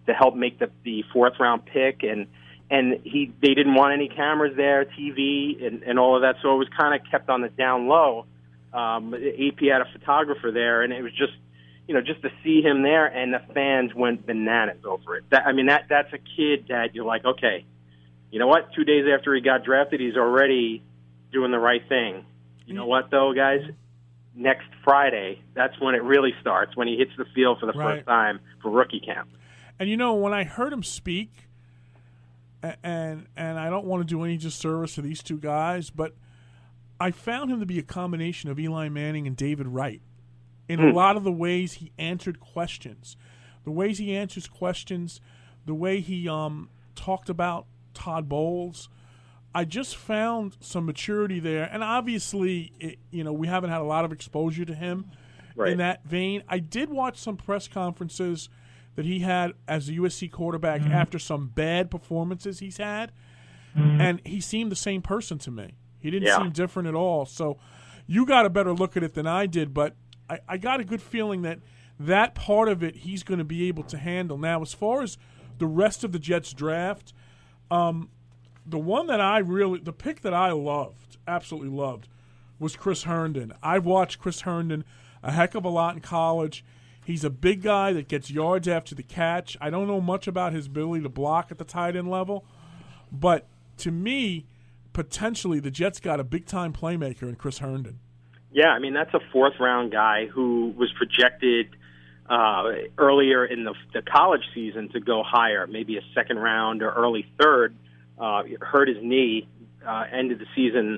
[SPEAKER 7] to help make the fourth round pick, and they didn't want any cameras there, TV, and all of that, so it was kind of kept on the down low. AP had a photographer there, and it was just to see him there, and the fans went bananas over it. That's a kid that you're like, okay, you know what? 2 days after he got drafted, he's already doing the right thing. You know what, though, guys? Next Friday, that's when it really starts, when he hits the field for the first time for rookie camp.
[SPEAKER 2] And, when I heard him speak, and I don't want to do any disservice to these two guys, but I found him to be a combination of Eli Manning and David Wright in a lot of the ways he answered questions. The ways he answers questions, the way he talked about Todd Bowles. I just found some maturity there. And obviously, we haven't had a lot of exposure to him in that vein. I did watch some press conferences that he had as a USC quarterback after some bad performances he's had, and he seemed the same person to me. He didn't seem different at all. So you got a better look at it than I did, but I got a good feeling that part of it he's going to be able to handle. Now, as far as the rest of the Jets draft, the pick that I loved, absolutely loved, was Chris Herndon. I've watched Chris Herndon a heck of a lot in college. He's a big guy that gets yards after the catch. I don't know much about his ability to block at the tight end level, but to me, potentially the Jets got a big-time playmaker in Chris Herndon.
[SPEAKER 7] Yeah, that's a fourth-round guy who was projected earlier in the college season to go higher, maybe a second round or early third. Hurt his knee, ended the season,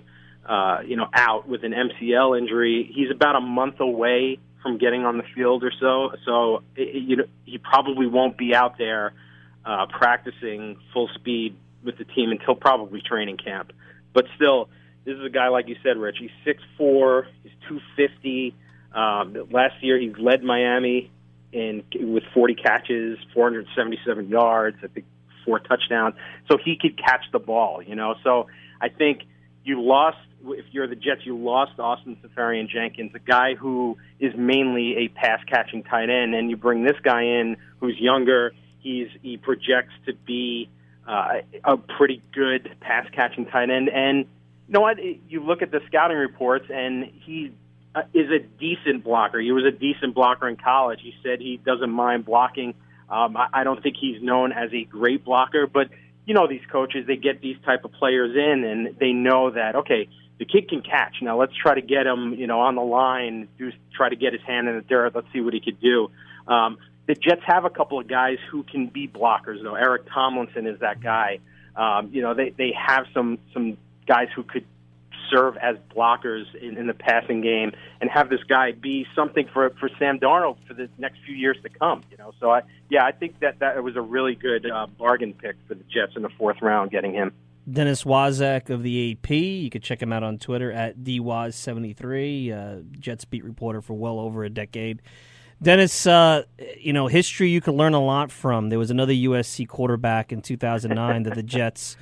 [SPEAKER 7] out with an MCL injury. He's about a month away from getting on the field or so. So, he probably won't be out there practicing full speed with the team until probably training camp. But still, this is a guy, like you said, Rich. He's 6'4", he's 250. Last year, he led Miami with 40 catches, 477 yards, I think 4 touchdowns. So he could catch the ball, So I think you lost, if you're the Jets, you lost Austin Seferian-Jenkins, a guy who is mainly a pass-catching tight end, and you bring this guy in who's younger. He projects to be a pretty good pass-catching tight end. And you know what? You look at the scouting reports, and he is a decent blocker. He was a decent blocker in college. He said he doesn't mind blocking. I don't think he's known as a great blocker, but these coaches, they get these type of players in, and they know that, okay, the kid can catch. Now let's try to get him, on the line, try to get his hand in the dirt. Let's see what he could do. The Jets have a couple of guys who can be blockers, though. Eric Tomlinson is that guy. They have some guys who could serve as blockers in the passing game and have this guy be something for Sam Darnold for the next few years to come. So I think that was a really good bargain pick for the Jets in the fourth round, getting him.
[SPEAKER 3] Dennis Waszak of the AP. You can check him out on Twitter at DWaz73, Jets beat reporter for well over a decade. Dennis, history you can learn a lot from. There was another USC quarterback in 2009 that the Jets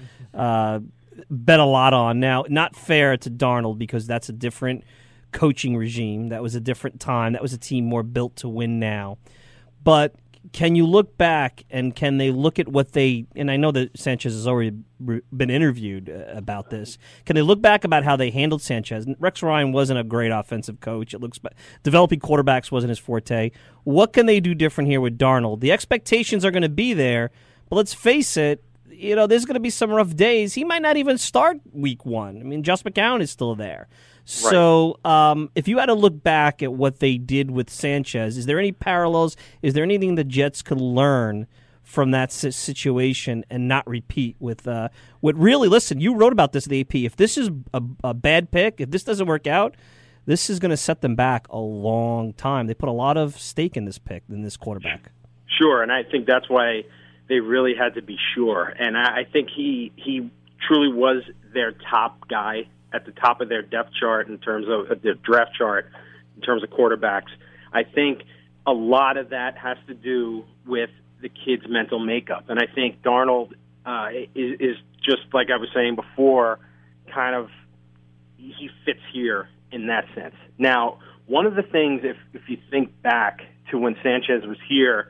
[SPEAKER 3] bet a lot on. Now, not fair to Darnold because that's a different coaching regime. That was a different time. That was a team more built to win now. But can you look back and can they look at what they – and I know that Sanchez has already been interviewed about this. Can they look back about how they handled Sanchez? Rex Ryan wasn't a great offensive coach. It looks developing quarterbacks wasn't his forte. What can they do different here with Darnold? The expectations are going to be there, but let's face it, there's going to be some rough days. He might not even start week 1. Josh McCown is still there. So if you had to look back at what they did with Sanchez, is there any parallels? Is there anything the Jets could learn from that situation and not repeat with what really, listen, you wrote about this at the AP. If this is a bad pick, if this doesn't work out, this is going to set them back a long time. They put a lot of stake in this pick, in this quarterback.
[SPEAKER 7] Sure, and I think that's why they really had to be sure. And I think he truly was their top guy at the top of their depth chart in terms of the draft chart, in terms of quarterbacks. I think a lot of that has to do with the kid's mental makeup. And I think Darnold is just like I was saying before, kind of he fits here in that sense. Now, one of the things, if you think back to when Sanchez was here,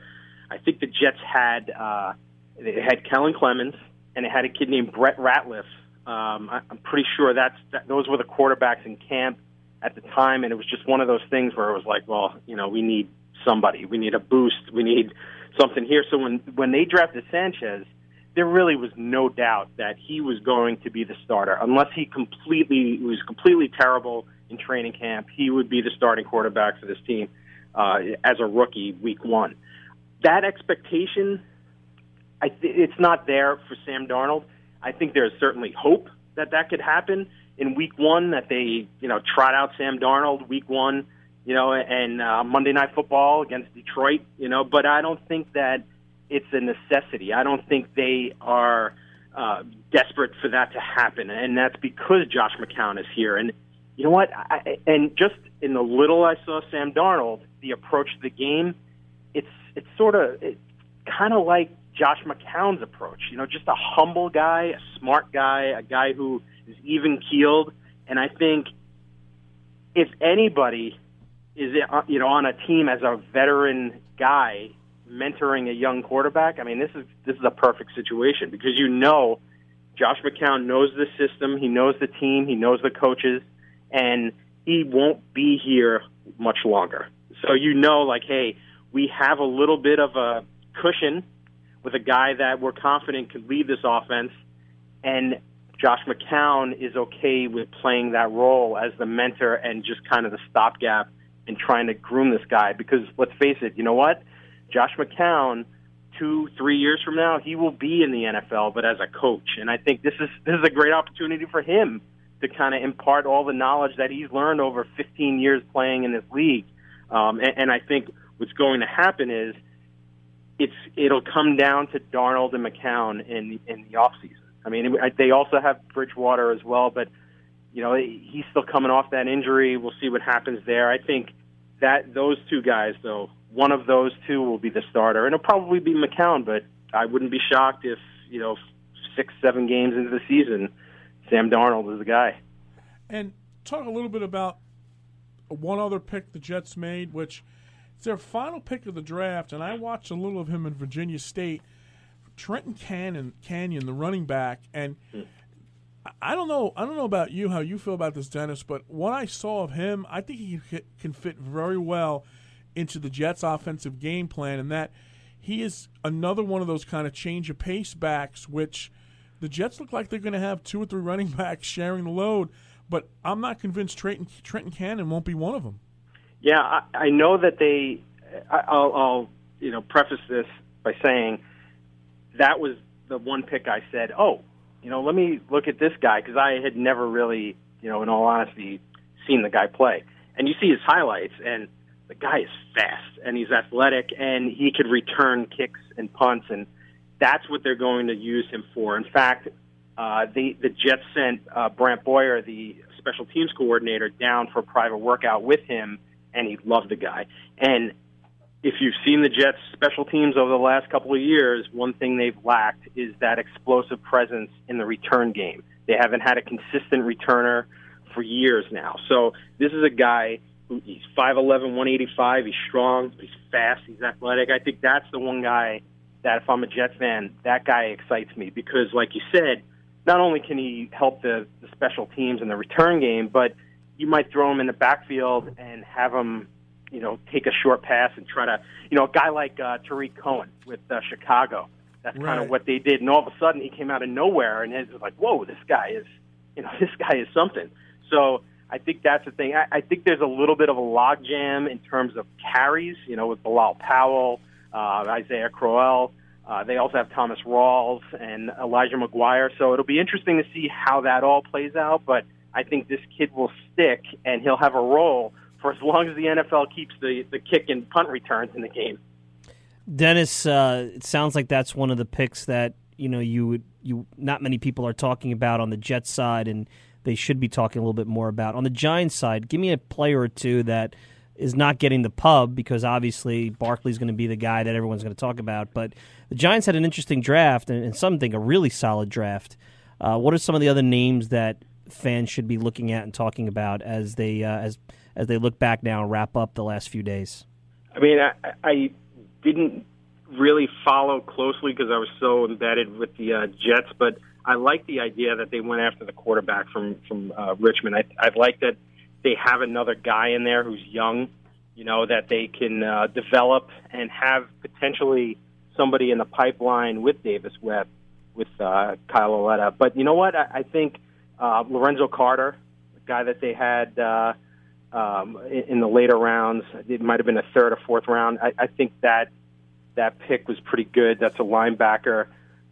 [SPEAKER 7] I think the Jets had they had Kellen Clemens, and they had a kid named Brett Ratliff. I'm pretty sure those were the quarterbacks in camp at the time, and it was just one of those things where it was like, well, we need somebody. We need a boost. We need something here. So when they drafted Sanchez, there really was no doubt that he was going to be the starter. Unless he was completely terrible in training camp, he would be the starting quarterback for this team as a rookie week one. That expectation, it's not there for Sam Darnold. I think there's certainly hope that could happen in week one, that they, trot out Sam Darnold week one, and Monday Night Football against Detroit, but I don't think that it's a necessity. I don't think they are desperate for that to happen, and that's because Josh McCown is here. And you know what? And just in the little I saw Sam Darnold, the approach to the game, it's kind of like Josh McCown's approach. Just a humble guy, a smart guy, a guy who is even-keeled. And I think if anybody is, on a team as a veteran guy mentoring a young quarterback, I mean, this is a perfect situation because Josh McCown knows the system, he knows the team, he knows the coaches, and he won't be here much longer. So hey, we have a little bit of a cushion with a guy that we're confident could lead this offense, and Josh McCown is okay with playing that role as the mentor and just kind of the stopgap and trying to groom this guy. Because let's face it, you know what? Josh McCown, 2-3 years from now, he will be in the NFL, but as a coach. And I think this is a great opportunity for him to kind of impart all the knowledge that he's learned over 15 years playing in this league. And I think what's going to happen is it'll come down to Darnold and McCown in the offseason. I mean, they also have Bridgewater as well, but he's still coming off that injury. We'll see what happens there. I think that those two guys, though, one of those two will be the starter, and it'll probably be McCown. But I wouldn't be shocked if 6-7 games into the season, Sam Darnold is the guy.
[SPEAKER 2] And talk a little bit about one other pick the Jets made, which is their final pick of the draft, and I watched a little of him in Virginia State. Trenton Canyon, the running back, and I don't know about you, how you feel about this, Dennis, but what I saw of him, I think he can fit very well into the Jets' offensive game plan, and that he is another one of those kind of change of pace backs, which the Jets look like they're going to have 2 or 3 running backs sharing the load, but I'm not convinced Trenton Canyon won't be one of them.
[SPEAKER 7] Yeah, I know that I'll preface this by saying that was the one pick I said, let me look at this guy, because I had never really, in all honesty, seen the guy play. And you see his highlights, and the guy is fast, and he's athletic, and he could return kicks and punts, and that's what they're going to use him for. In fact, the Jets sent Brant Boyer, the special teams coordinator, down for a private workout with him, and he loved the guy. And if you've seen the Jets' special teams over the last couple of years, one thing they've lacked is that explosive presence in the return game. They haven't had a consistent returner for years now. So this is a guy who he's 5'11", 185. He's strong. He's fast. He's athletic. I think that's the one guy that, if I'm a Jets fan, that guy excites me because, like you said, not only can he help the special teams in the return game, but you might throw him in the backfield and have him take a short pass and try to, a guy like Tariq Cohen with Chicago. That's kind of what they did. And all of a sudden he came out of nowhere and it's like, whoa, this guy is something. So I think that's the thing. I think there's a little bit of a logjam in terms of carries, with Bilal Powell, Isaiah Crowell. They also have Thomas Rawls and Elijah McGuire. So it'll be interesting to see how that all plays out. But I think this kid will stick and he'll have a role for as long as the NFL keeps the kick and punt returns in the game.
[SPEAKER 3] Dennis, it sounds like that's one of the picks that you not many people are talking about on the Jets side, and they should be talking a little bit more about. On the Giants side, give me a player or two that is not getting the pub, because obviously Barkley's going to be the guy that everyone's going to talk about. But the Giants had an interesting draft, and some think a really solid draft. What are some of the other names that fans should be looking at and talking about as they look back now and wrap up the last few days?
[SPEAKER 7] I mean, I didn't really follow closely because I was so embedded with the Jets, but I like the idea that they went after the quarterback from Richmond. I like that they have another guy in there who's young, that they can develop and have potentially somebody in the pipeline with Davis Webb, with Kyle Lauletta. But you know what? I think Lorenzo Carter, the guy that they had in the later rounds, it might have been a third or fourth round. I think that pick was pretty good. That's a linebacker.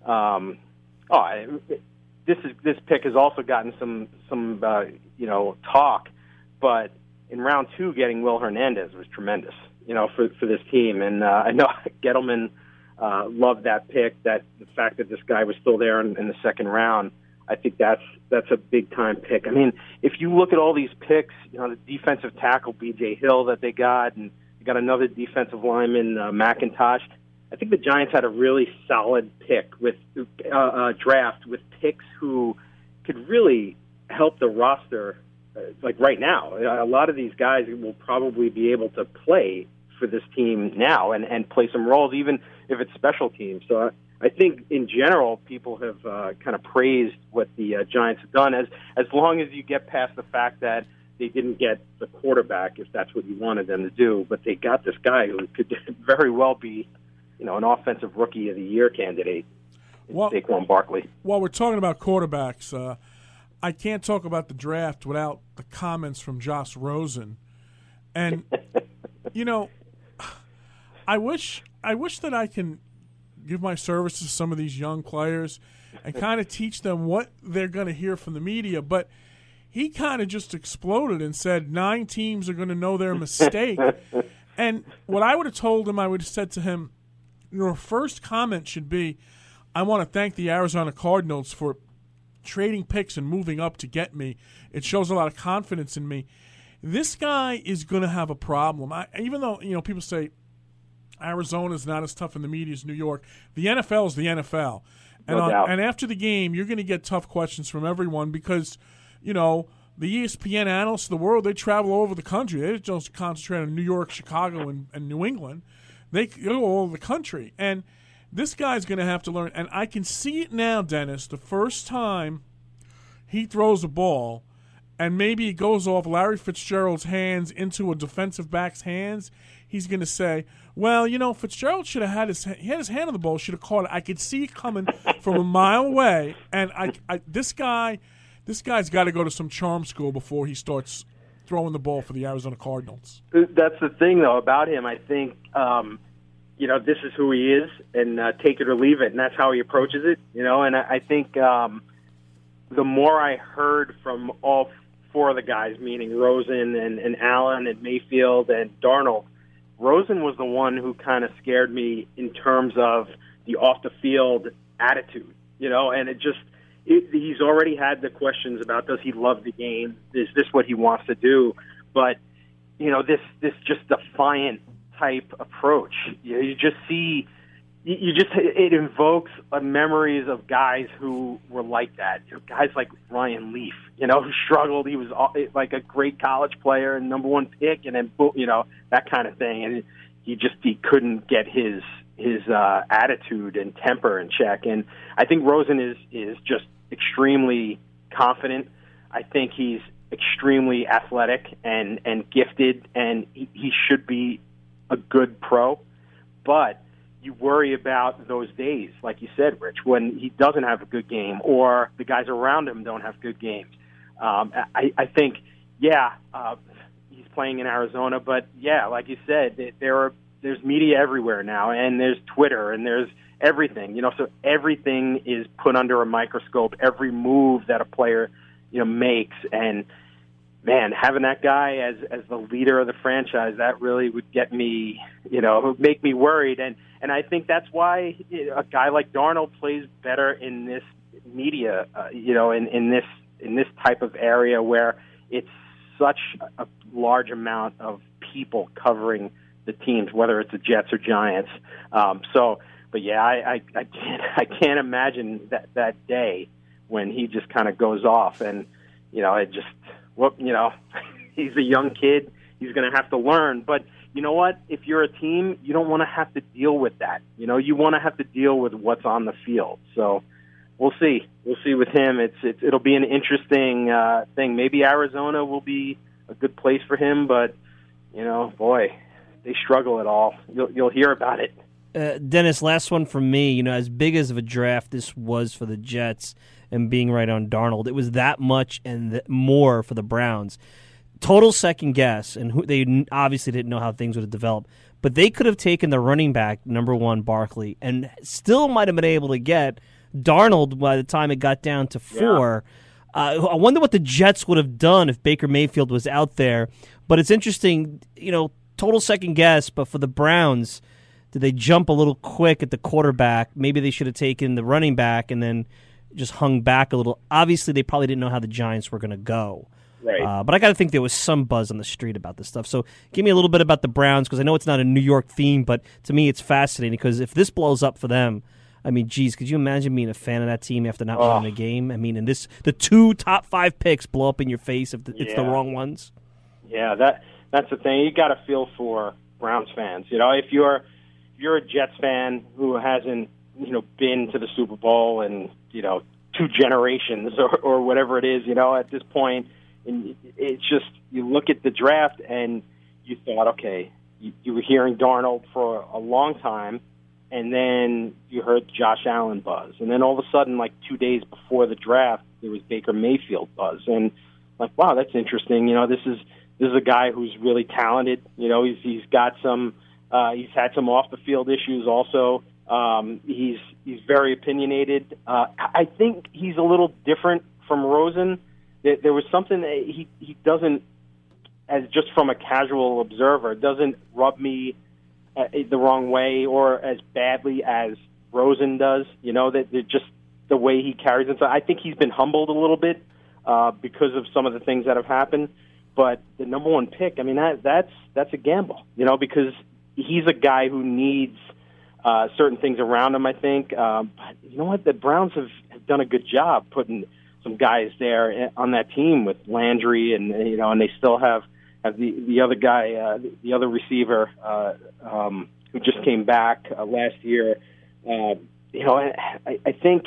[SPEAKER 7] This pick has also gotten some talk, but in round 2, getting Will Hernandez was tremendous, for this team. And I know Gettleman loved that pick. That the fact that this guy was still there in the second round, I think that's a big time pick. I mean, if you look at all these picks, the defensive tackle B.J. Hill that they got, and they got another defensive lineman, McIntosh. I think the Giants had a really solid pick with draft with picks who could really help the roster. Like right now, a lot of these guys will probably be able to play for this team now and play some roles, even if it's special teams. So I think in general, people have kind of praised what the Giants have done, as long as you get past the fact that they didn't get the quarterback, if that's what you wanted them to do. But they got this guy who could very well be, an offensive rookie of the year candidate, Saquon Barkley.
[SPEAKER 2] While we're talking about quarterbacks, I can't talk about the draft without the comments from Josh Rosen. And, I wish that I can give my service to some of these young players and kind of teach them what they're going to hear from the media. But he kind of just exploded and said 9 teams are going to know their mistake. And what I would have told him, I would have said to him, your first comment should be, I want to thank the Arizona Cardinals for trading picks and moving up to get me. It shows a lot of confidence in me. This guy is going to have a problem. Even though, people say Arizona is not as tough in the media as New York, the NFL is the NFL. And, and after the game, you're going to get tough questions from everyone because, the ESPN analysts of the world, they travel all over the country. They don't concentrate on New York, Chicago, and New England. They go all over the country. And this guy's going to have to learn. And I can see it now, Dennis, the first time he throws a ball and maybe it goes off Larry Fitzgerald's hands into a defensive back's hands, he's going to say, well, Fitzgerald should have had his hand on the ball, should have caught it. I could see it coming from a mile away. And this guy's got to go to some charm school before he starts throwing the ball for the Arizona Cardinals.
[SPEAKER 7] That's the thing, though, about him. I think, this is who he is, and take it or leave it, and that's how he approaches it. And I think the more I heard from all 4 of the guys, meaning Rosen and Allen and Mayfield and Darnold, Rosen was the one who kind of scared me in terms of the off-the-field attitude, and he's already had the questions about, does he love the game? Is this what he wants to do? But, this just defiant type approach, you just see, it invokes memories of guys who were like that. Guys like Ryan Leaf, who struggled. He was like a great college player and number 1 pick, and then, that kind of thing. And he couldn't get his attitude and temper in check. And I think Rosen is just extremely confident. I think he's extremely athletic and gifted, and he should be a good pro. But you worry about those days, like you said, Rich, when he doesn't have a good game or the guys around him don't have good games. I think, he's playing in Arizona, but like you said, there's media everywhere now, and there's Twitter, and there's everything, so everything is put under a microscope, every move that a player, makes. And man, having that guy as the leader of the franchise, that really would get me, make me worried. And I think that's why a guy like Darnold plays better in this media, in this type of area where it's such a large amount of people covering the teams, whether it's the Jets or Giants. But I can't imagine that day when he just kind of goes off, and he's a young kid. he's going to have to learn. But you know what? If you're a team, you don't want to have to deal with that. You know, you want to have to deal with what's on the field. So we'll see. We'll see with him. It'll be an interesting thing. Maybe Arizona will be a good place for him, but you know, boy, they struggle at all. You'll hear about it.
[SPEAKER 3] Dennis, last one from me. You know, as big as of a draft this was for the Jets and being right on Darnold, it was that much and more for the Browns. Total second guess, and they obviously didn't know how things would have developed, but they could have taken the running back, number 1, Barkley, and still might have been able to get Darnold by the time it got down to 4. I wonder what the Jets would have done if Baker Mayfield was out there. But it's interesting, you know, total second guess, but for the Browns, did they jump a little quick at the quarterback? Maybe they should have taken the running back and then just hung back a little. Obviously, they probably didn't know how the Giants were going to go.
[SPEAKER 7] Right.
[SPEAKER 3] But I got to think there was some buzz on the street about this stuff. So give me a little bit about the Browns, because I know it's not a New York theme, but to me it's fascinating, because if this blows up for them, I mean, geez, could you imagine being a fan of that team after not winning a game? I mean, and the 2 top 5 picks blow up in your face if it's the wrong ones.
[SPEAKER 7] Yeah, that's the thing. You got to feel for Browns fans. You know, if you're a Jets fan who hasn't, you know, been to the Super Bowl in, you know, 2 generations or whatever it is, you know, at this point. And it's just, you look at the draft and you thought, okay, you were hearing Darnold for a long time, and then you heard Josh Allen buzz. And then all of a sudden, like 2 days before the draft, there was Baker Mayfield buzz. And like, wow, that's interesting. You know, this is a guy who's really talented. You know, he's got some, he's had some off the field issues also. He's very opinionated. I think he's a little different from Rosen. There was something that he doesn't, as just from a casual observer, doesn't rub me the wrong way or as badly as Rosen does. You know, that just the way he carries himself. I think he's been humbled a little bit because of some of the things that have happened. But the number 1 pick, I mean, that's a gamble. You know, because he's a guy who needs certain things around him, I think. But you know what? The Browns have done a good job putting some guys there on that team with Landry, and you know, and they still have the other guy, the other receiver who just came back last year. You know, I think,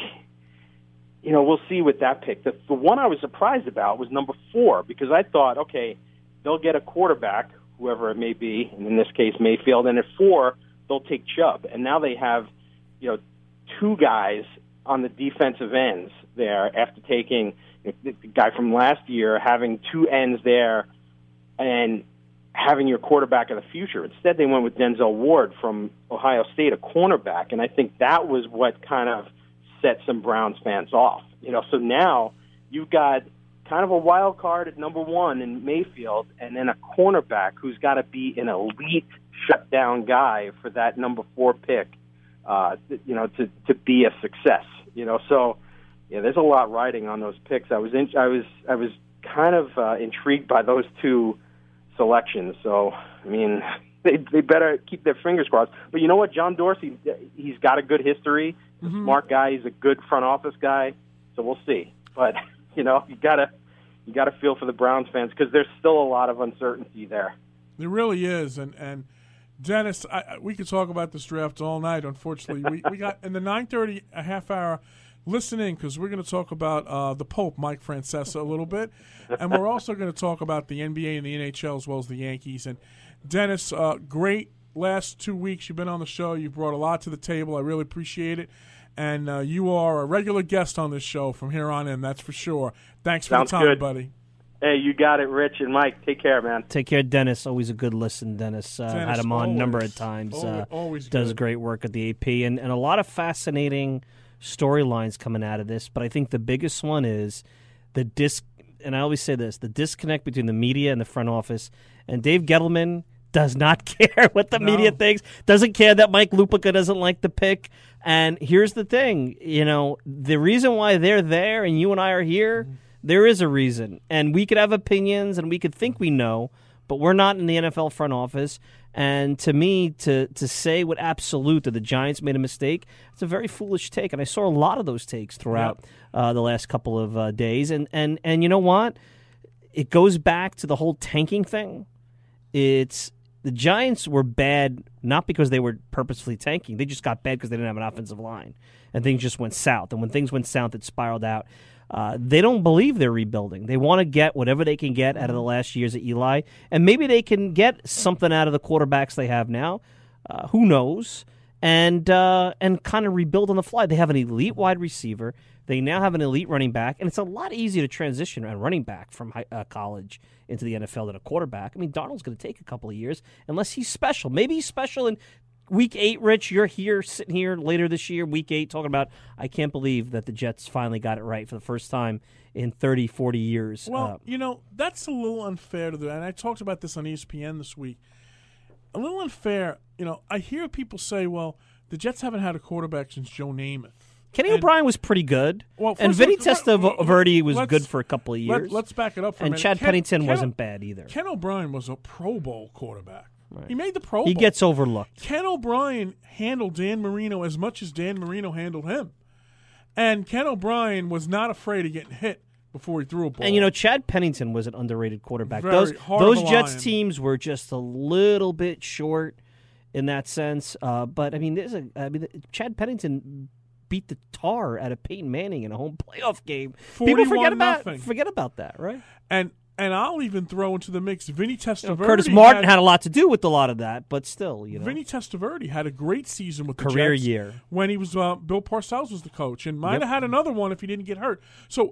[SPEAKER 7] you know, we'll see with that pick. The one I was surprised about was number 4, because I thought, okay, they'll get a quarterback, whoever it may be, and in this case Mayfield, and at 4 they'll take Chubb, and now they have, you know, 2 guys on the defensive ends there after taking the guy from last year, having 2 ends there and having your quarterback of the future. Instead, they went with Denzel Ward from Ohio State, a cornerback, and I think that was what kind of set some Browns fans off. You know, so now you've got kind of a wild card at number 1 in Mayfield, and then a cornerback who's got to be an elite shutdown guy for that number 4 pick, you know, to be a success. You know, so yeah, there's a lot riding on those picks. I was kind of intrigued by those 2 selections. So I mean, they better keep their fingers crossed. But you know what, John Dorsey, he's got a good history. He's a smart guy. He's a good front office guy. So we'll see. But you know, you gotta feel for the Browns fans, because there's still a lot of uncertainty there.
[SPEAKER 2] There really is, and Dennis, we could talk about this draft all night. Unfortunately, we got in the 9:30 a half hour. Listen in, because we're going to talk about the Pope, Mike Francesa, a little bit, and we're also going to talk about the NBA and the NHL as well as the Yankees. And Dennis, great last 2 weeks you've been on the show. You brought a lot to the table. I really appreciate it, and you are a regular guest on this show from here on in. That's for sure. Thanks for the time,
[SPEAKER 7] good.
[SPEAKER 2] buddy.
[SPEAKER 7] Hey, you got it, Rich and Mike. Take care, man.
[SPEAKER 3] Take care, Dennis. Always a good listen, Dennis. Had him on a number of times.
[SPEAKER 2] Always
[SPEAKER 3] does
[SPEAKER 2] good.
[SPEAKER 3] great work at the AP, and a lot of fascinating storylines coming out of this. But I think the biggest one is and I always say this, the disconnect between the media and the front office. And Dave Gettleman does not care what the media thinks, doesn't care that Mike Lupica doesn't like the pick. And here's the thing, you know, the reason why they're there and you and I are here, there is a reason. And we could have opinions and we could think we know, but we're not in the NFL front office. And to me, to say with absolute that the Giants made a mistake, it's a very foolish take. And I saw a lot of those takes throughout the last couple of days. And you know what? It goes back to the whole tanking thing. It's the Giants were bad not because they were purposefully tanking. They just got bad because they didn't have an offensive line, and things just went south. And when things went south, it spiraled out. They don't believe they're rebuilding. They want to get whatever they can get out of the last years of Eli, and maybe they can get something out of the quarterbacks they have now. Who knows? And kind of rebuild on the fly. They have an elite wide receiver. They now have an elite running back, and it's a lot easier to transition a running back from college into the NFL than a quarterback. I mean, Darnold's going to take a couple of years unless he's special. Maybe he's special in Week 8, Rich. You're here, sitting here later this year, Week 8, talking about, I can't believe that the Jets finally got it right for the first time in 30, 40 years.
[SPEAKER 2] Well, that's a little unfair to do, and I talked about this on ESPN this week. A little unfair. I hear people say, well, the Jets haven't had a quarterback since Joe Namath.
[SPEAKER 3] Kenny O'Brien was pretty good, and Vinny Testaverde was good for a couple of years.
[SPEAKER 2] Let's back it up for a minute.
[SPEAKER 3] And Chad Pennington wasn't bad either.
[SPEAKER 2] Ken O'Brien was a Pro Bowl quarterback. Right. He made the Pro Bowl.
[SPEAKER 3] He gets overlooked.
[SPEAKER 2] Ken O'Brien handled Dan Marino as much as Dan Marino handled him. And Ken O'Brien was not afraid of getting hit before he threw a ball.
[SPEAKER 3] And, Chad Pennington was an underrated quarterback. Those Jets teams were just a little bit short in that sense. But, Chad Pennington beat the tar out of Peyton Manning in a home playoff game. People forget about that, right?
[SPEAKER 2] And I'll even throw into the mix Vinny Testaverde.
[SPEAKER 3] Curtis Martin had a lot to do with a lot of that, but still,
[SPEAKER 2] Vinny Testaverde had a great season with the
[SPEAKER 3] career
[SPEAKER 2] Jets
[SPEAKER 3] year
[SPEAKER 2] when he was Bill Parcells was the coach, and might have had another one if he didn't get hurt. So,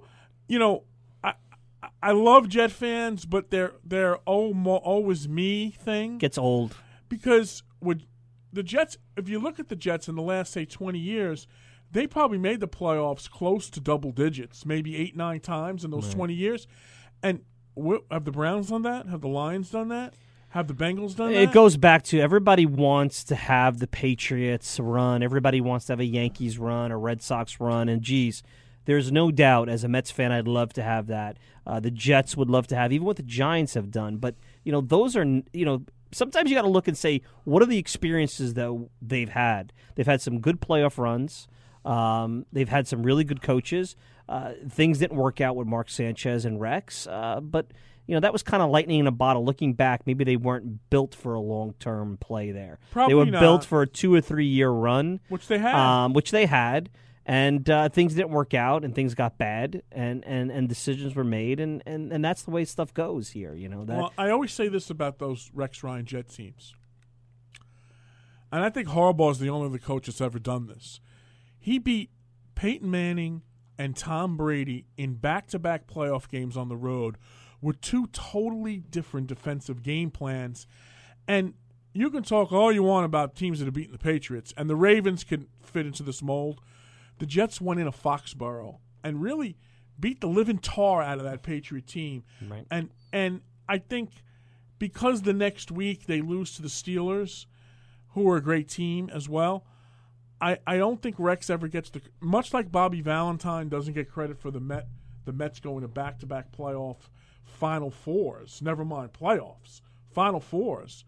[SPEAKER 2] I love Jet fans, but their always me thing
[SPEAKER 3] gets old
[SPEAKER 2] because with the Jets, if you look at the Jets in the last 20 years. They probably made the playoffs close to double digits, maybe 8, 9 times in those 20 years. And have the Browns done that? Have the Lions done that? Have the Bengals done that?
[SPEAKER 3] It goes back to everybody wants to have the Patriots run. Everybody wants to have a Yankees run, a Red Sox run. And, geez, there's no doubt, as a Mets fan, I'd love to have that. The Jets would love to have, even what the Giants have done. But, those are, sometimes you got to look and say, what are the experiences that they've had? They've had some good playoff runs. They've had some really good coaches. Things didn't work out with Mark Sanchez and Rex, but that was kind of lightning in a bottle. Looking back, maybe they weren't built for a long-term play there.
[SPEAKER 2] Probably
[SPEAKER 3] they were
[SPEAKER 2] not.
[SPEAKER 3] Built for a 2 or 3 year run,
[SPEAKER 2] which they had.
[SPEAKER 3] And things didn't work out, and things got bad, and decisions were made, and that's the way stuff goes here.
[SPEAKER 2] Well, I always say this about those Rex Ryan Jet teams, and I think Harbaugh is the only other coach that's ever done this. He beat Peyton Manning and Tom Brady in back-to-back playoff games on the road with 2 totally different defensive game plans. And you can talk all you want about teams that have beaten the Patriots, and the Ravens can fit into this mold. The Jets went in a Foxborough and really beat the living tar out of that Patriot team.
[SPEAKER 3] Right.
[SPEAKER 2] And I think because the next week they lose to the Steelers, who are a great team as well, I don't think Rex ever gets much like Bobby Valentine doesn't get credit for the Mets going to back-to-back playoff Final Fours. Never mind playoffs, Final Fours.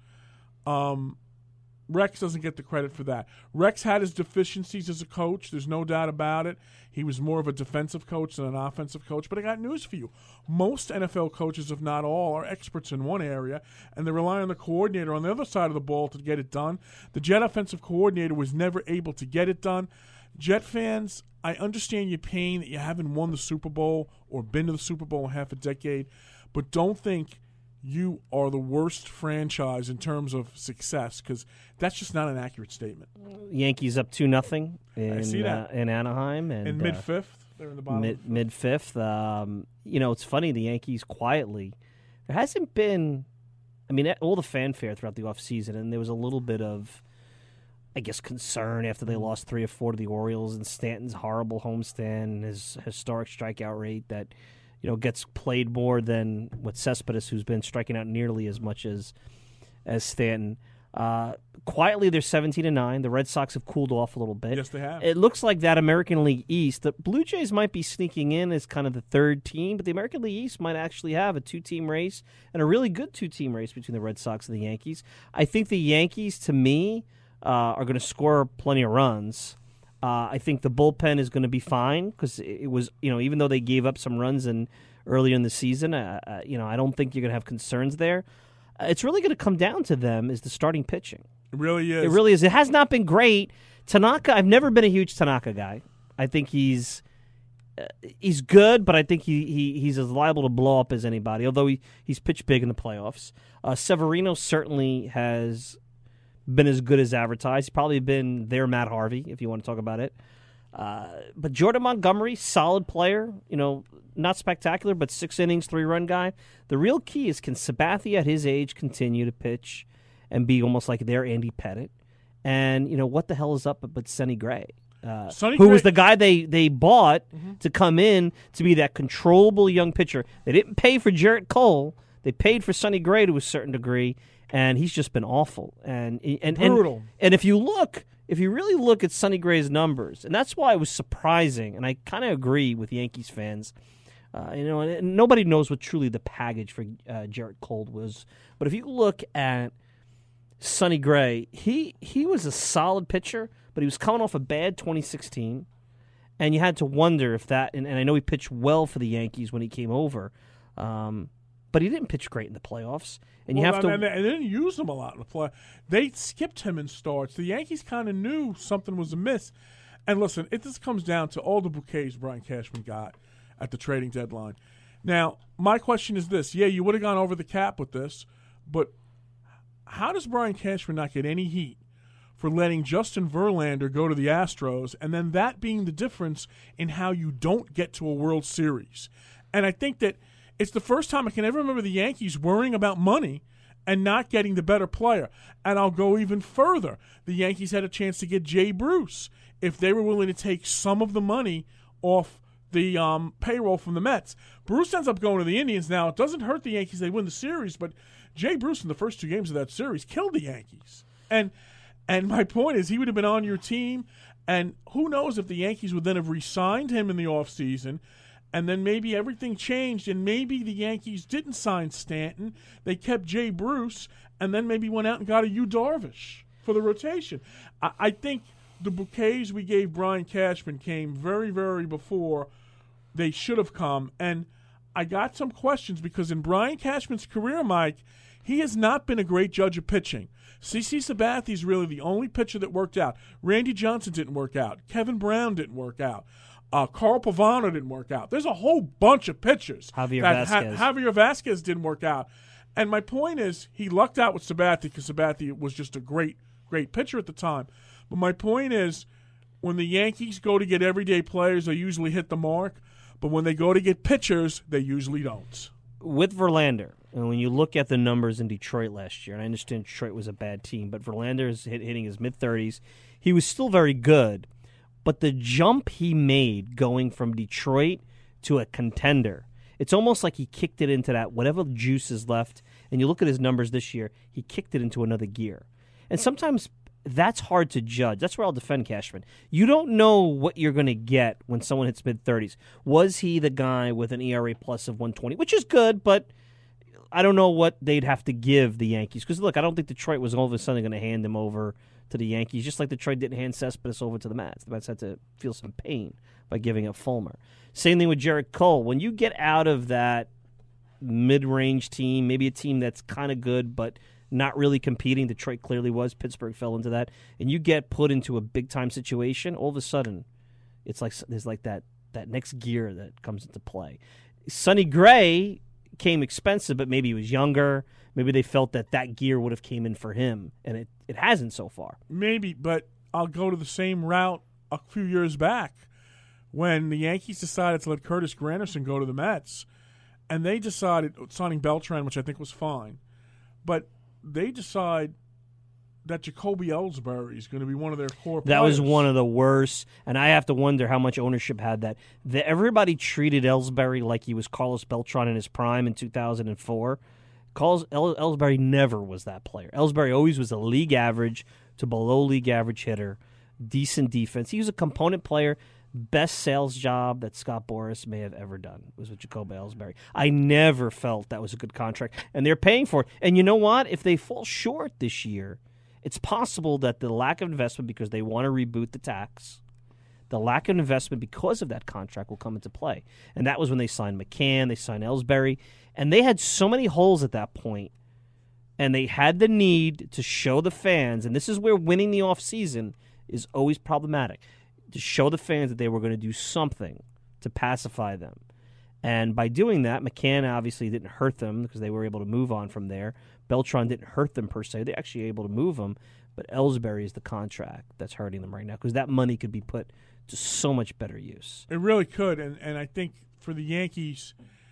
[SPEAKER 2] Rex doesn't get the credit for that. Rex had his deficiencies as a coach. There's no doubt about it. He was more of a defensive coach than an offensive coach. But I got news for you. Most NFL coaches, if not all, are experts in one area, and they rely on the coordinator on the other side of the ball to get it done. The Jet offensive coordinator was never able to get it done. Jet fans, I understand your pain that you haven't won the Super Bowl or been to the Super Bowl in half a decade, but don't think you are the worst franchise in terms of success, because that's just not an accurate statement.
[SPEAKER 3] Yankees up 2-0 in Anaheim, and
[SPEAKER 2] in mid-fifth, they're in the bottom.
[SPEAKER 3] Mid-fifth. It's funny, the Yankees quietly. There hasn't been, all the fanfare throughout the offseason, and there was a little bit of, I guess, concern after they lost 3 or 4 to the Orioles, and Stanton's horrible homestand, his historic strikeout rate that gets played more than what Cespedes, who's been striking out nearly as much as Stanton. Quietly, they're 17-9. The Red Sox have cooled off a little bit.
[SPEAKER 2] Yes, they have.
[SPEAKER 3] It looks like that American League East, the Blue Jays might be sneaking in as kind of the third team, but the American League East might actually have a 2-team race, and a really good 2-team race between the Red Sox and the Yankees. I think the Yankees, to me, are going to score plenty of runs. I think the bullpen is going to be fine because it was, even though they gave up some runs earlier in the season, I don't think you're going to have concerns there. it's really going to come down to them is the starting pitching.
[SPEAKER 2] It really is.
[SPEAKER 3] It really is. It has not been great. Tanaka, I've never been a huge Tanaka guy. I think he's good, but I think he's as liable to blow up as anybody, although he's pitched big in the playoffs. Severino certainly has been as good as advertised. He's probably been their Matt Harvey, if you want to talk about it. But Jordan Montgomery, solid player, not spectacular, but 6 innings, 3-run guy. The real key is, can Sabathia at his age continue to pitch and be almost like their Andy Pettitte? And, what the hell is up with Sonny Gray? Who was the guy they bought to come in to be that controllable young pitcher. They didn't pay for Jarrett Cole. They paid for Sonny Gray to a certain degree, and he's just been awful. And
[SPEAKER 2] brutal.
[SPEAKER 3] And if you really look at Sonny Gray's numbers, and that's why it was surprising, and I kind of agree with Yankees fans, and nobody knows what truly the package for Jarrett Cole was. But if you look at Sonny Gray, he was a solid pitcher, but he was coming off a bad 2016, and you had to wonder if that. And I know he pitched well for the Yankees when he came over, but he didn't pitch great in the playoffs. And you have to.
[SPEAKER 2] And they didn't use him a lot in the play. They skipped him in starts. The Yankees kind of knew something was amiss. And listen, it just comes down to all the bouquets Brian Cashman got at the trading deadline. Now, my question is this: yeah, you would have gone over the cap with this, but how does Brian Cashman not get any heat for letting Justin Verlander go to the Astros, and then that being the difference in how you don't get to a World Series? And I think that it's the first time I can ever remember the Yankees worrying about money and not getting the better player. And I'll go even further. The Yankees had a chance to get Jay Bruce if they were willing to take some of the money off the payroll from the Mets. Bruce ends up going to the Indians. Now, it doesn't hurt the Yankees. They win the series, but Jay Bruce in the first 2 games of that series killed the Yankees. And my point is, he would have been on your team, and who knows if the Yankees would then have re-signed him in the offseason, and then maybe everything changed, and maybe the Yankees didn't sign Stanton. They kept Jay Bruce, and then maybe went out and got a Yu Darvish for the rotation. I think the bouquets we gave Brian Cashman came very, very before they should have come, and I got some questions because in Brian Cashman's career, Mike, he has not been a great judge of pitching. CC Sabathia is really the only pitcher that worked out. Randy Johnson didn't work out. Kevin Brown didn't work out. Carl Pavano didn't work out. There's a whole bunch of pitchers. Javier Vasquez didn't work out. And my point is, he lucked out with Sabathia because Sabathia was just a great, great pitcher at the time. But my point is, when the Yankees go to get everyday players, they usually hit the mark. But when they go to get pitchers, they usually don't.
[SPEAKER 3] With Verlander, and when you look at the numbers in Detroit last year, and I understand Detroit was a bad team, but Verlander is hitting his mid-30s. He was still very good. But the jump he made going from Detroit to a contender, it's almost like he kicked it into that whatever juice is left. And you look at his numbers this year, he kicked it into another gear. And sometimes that's hard to judge. That's where I'll defend Cashman. You don't know what you're going to get when someone hits mid-30s. Was he the guy with an ERA plus of 120, which is good, but I don't know what they'd have to give the Yankees. Because, look, I don't think Detroit was all of a sudden going to hand him over to the Yankees, just like Detroit didn't hand Cespedes over to the Mets. The Mets had to feel some pain by giving up Fulmer. Same thing with Jarrett Cole. When you get out of that mid-range team, maybe a team that's kind of good but not really competing, Detroit clearly was, Pittsburgh fell into that, and you get put into a big-time situation, all of a sudden it's like there's like that next gear that comes into play. Sonny Gray came expensive, but maybe he was younger. Maybe they felt that gear would have came in for him, and it hasn't so far.
[SPEAKER 2] Maybe, but I'll go to the same route a few years back when the Yankees decided to let Curtis Granderson go to the Mets, and they decided signing Beltran, which I think was fine, but they decide that Jacoby Ellsbury is going to be one of their core players.
[SPEAKER 3] That was one of the worst, and I have to wonder how much ownership had that. Everybody treated Ellsbury like he was Carlos Beltran in his prime in 2004. Ellsbury never was that player. Ellsbury always was a league average to below league average hitter, decent defense. He was a component player. Best sales job that Scott Boras may have ever done was with Jacoby Ellsbury. I never felt that was a good contract, and they're paying for it. And you know what? If they fall short this year, it's possible that the lack of investment because they want to reboot the tax, the lack of investment because of that contract will come into play. And that was when they signed McCann, they signed Ellsbury, and they had so many holes at that point And they had the need to show the fans, and this is where winning the offseason is always problematic, to show the fans that they were going to do something to pacify them. And by doing that, McCann obviously didn't hurt them because they were able to move on from there. Beltran didn't hurt them per se. They're actually able to move them. But Ellsbury is the contract that's hurting them right now because that money could be put to so much better use.
[SPEAKER 2] It really could. And I think for the Yankees,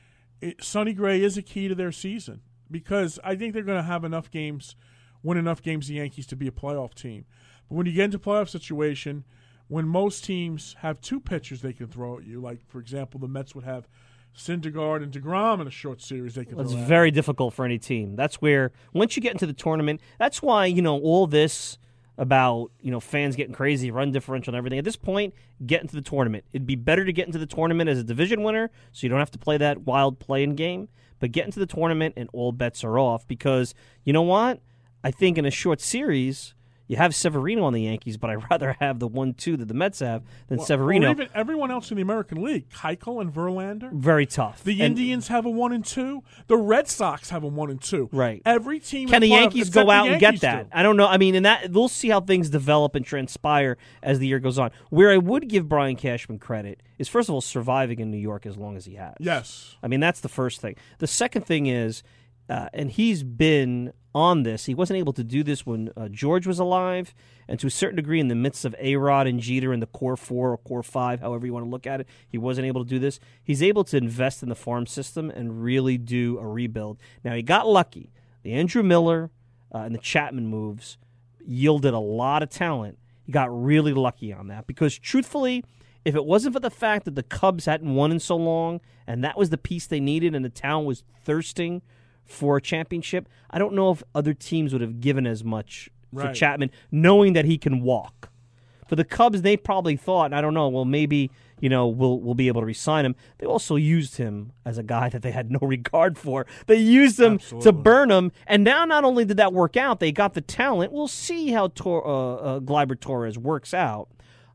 [SPEAKER 2] Sonny Gray is a key to their season because I think they're going to have enough games, win enough games, the Yankees, to be a playoff team. But when you get into a playoff situation, when most teams have two pitchers they can throw at you, like, for example, the Mets would have Syndergaard and DeGrom in a short series they can throw at you.
[SPEAKER 3] It's very difficult for any team. That's where, once you get into the tournament, that's why, all this about, fans getting crazy, run differential and everything. At this point, get into the tournament. It'd be better to get into the tournament as a division winner so you don't have to play that wild play-in game. But get into the tournament and all bets are off because, you know what? I think in a short series, you have Severino on the Yankees, but I'd rather have the 1-2 that the Mets have than Severino.
[SPEAKER 2] Or even everyone else in the American League, Keuchel and Verlander.
[SPEAKER 3] Very tough.
[SPEAKER 2] The Indians have a 1-2. The Red Sox have a 1-2.
[SPEAKER 3] Right.
[SPEAKER 2] Every team.
[SPEAKER 3] Can the Yankees go out and get that?
[SPEAKER 2] Do.
[SPEAKER 3] I don't know. I mean, we'll see how things develop and transpire as the year goes on. Where I would give Brian Cashman credit is, first of all, surviving in New York as long as he has.
[SPEAKER 2] Yes.
[SPEAKER 3] I mean, that's the first thing. The second thing is, and he's been on this. He wasn't able to do this when George was alive, and to a certain degree in the midst of A-Rod and Jeter in the core 4 or core 5, however you want to look at it, he wasn't able to do this. He's able to invest in the farm system and really do a rebuild. Now, he got lucky. The Andrew Miller and the Chapman moves yielded a lot of talent. He got really lucky on that because, truthfully, if it wasn't for the fact that the Cubs hadn't won in so long, and that was the piece they needed, and the town was thirsting for a championship, I don't know if other teams would have given as much for Chapman, knowing that he can walk. For the Cubs, they probably thought, and I don't know, well, maybe we'll be able to re-sign him. They also used him as a guy that they had no regard for. They used him to burn him, and now not only did that work out, they got the talent. We'll see how Gleyber Torres works out.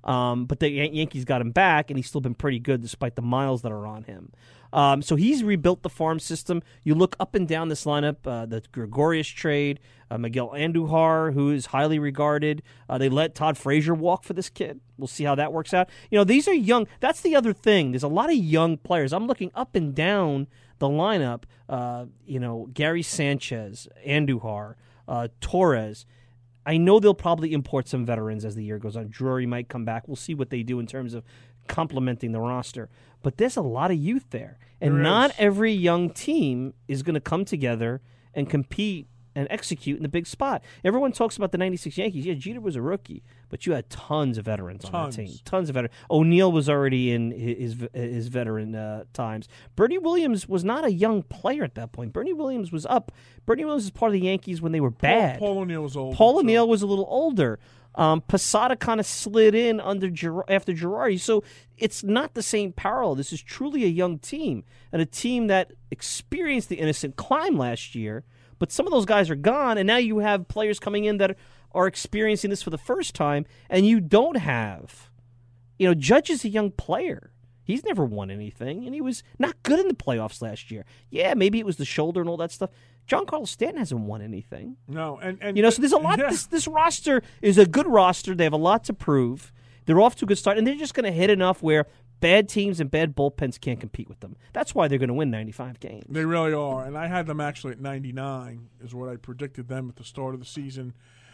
[SPEAKER 3] But the Yankees got him back, and he's still been pretty good despite the miles that are on him. So he's rebuilt the farm system. You look up and down this lineup, the Gregorius trade, Miguel Andujar, who is highly regarded. They let Todd Frazier walk for this kid. We'll see how that works out. These are young. That's the other thing. There's a lot of young players. I'm looking up and down the lineup. Gary Sanchez, Andujar, Torres. I know they'll probably import some veterans as the year goes on. Drury might come back. We'll see what they do in terms of complementing the roster. But there's a lot of youth there. And not every young team is going to come together and compete and execute in the big spot. Everyone talks about the 96 Yankees. Yeah, Jeter was a rookie, but you had tons of veterans on that team. Tons of veterans. O'Neill was already in his veteran times. Bernie Williams was not a young player at that point. Bernie Williams was up. Bernie Williams was part of the Yankees when they were bad.
[SPEAKER 2] Paul O'Neill was old.
[SPEAKER 3] Paul O'Neill was a little older. Posada kind of slid in after Girardi. So it's not the same parallel. This is truly a young team, and a team that experienced the innocent climb last year, but some of those guys are gone, and now you have players coming in that are experiencing this for the first time, and you don't have. Judge is a young player. He's never won anything, and he was not good in the playoffs last year. Yeah, maybe it was the shoulder and all that stuff. Giancarlo Stanton hasn't won anything.
[SPEAKER 2] No, and
[SPEAKER 3] so there's a lot. Yeah. This roster is a good roster. They have a lot to prove. They're off to a good start, and they're just going to hit enough where bad teams and bad bullpens can't compete with them. That's why they're going to win 95 games.
[SPEAKER 2] They really are, and I had them actually at 99 is what I predicted them at the start of the season.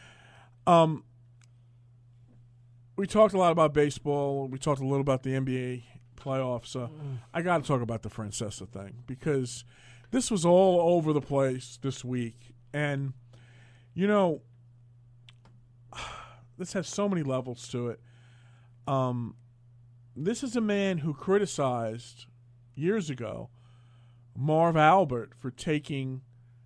[SPEAKER 2] We talked a lot about baseball. We talked a little about the NBA playoffs. I got to talk about the Francesa thing because this was all over the place this week. And, this has so many levels to it. This is a man who criticized years ago Marv Albert for taking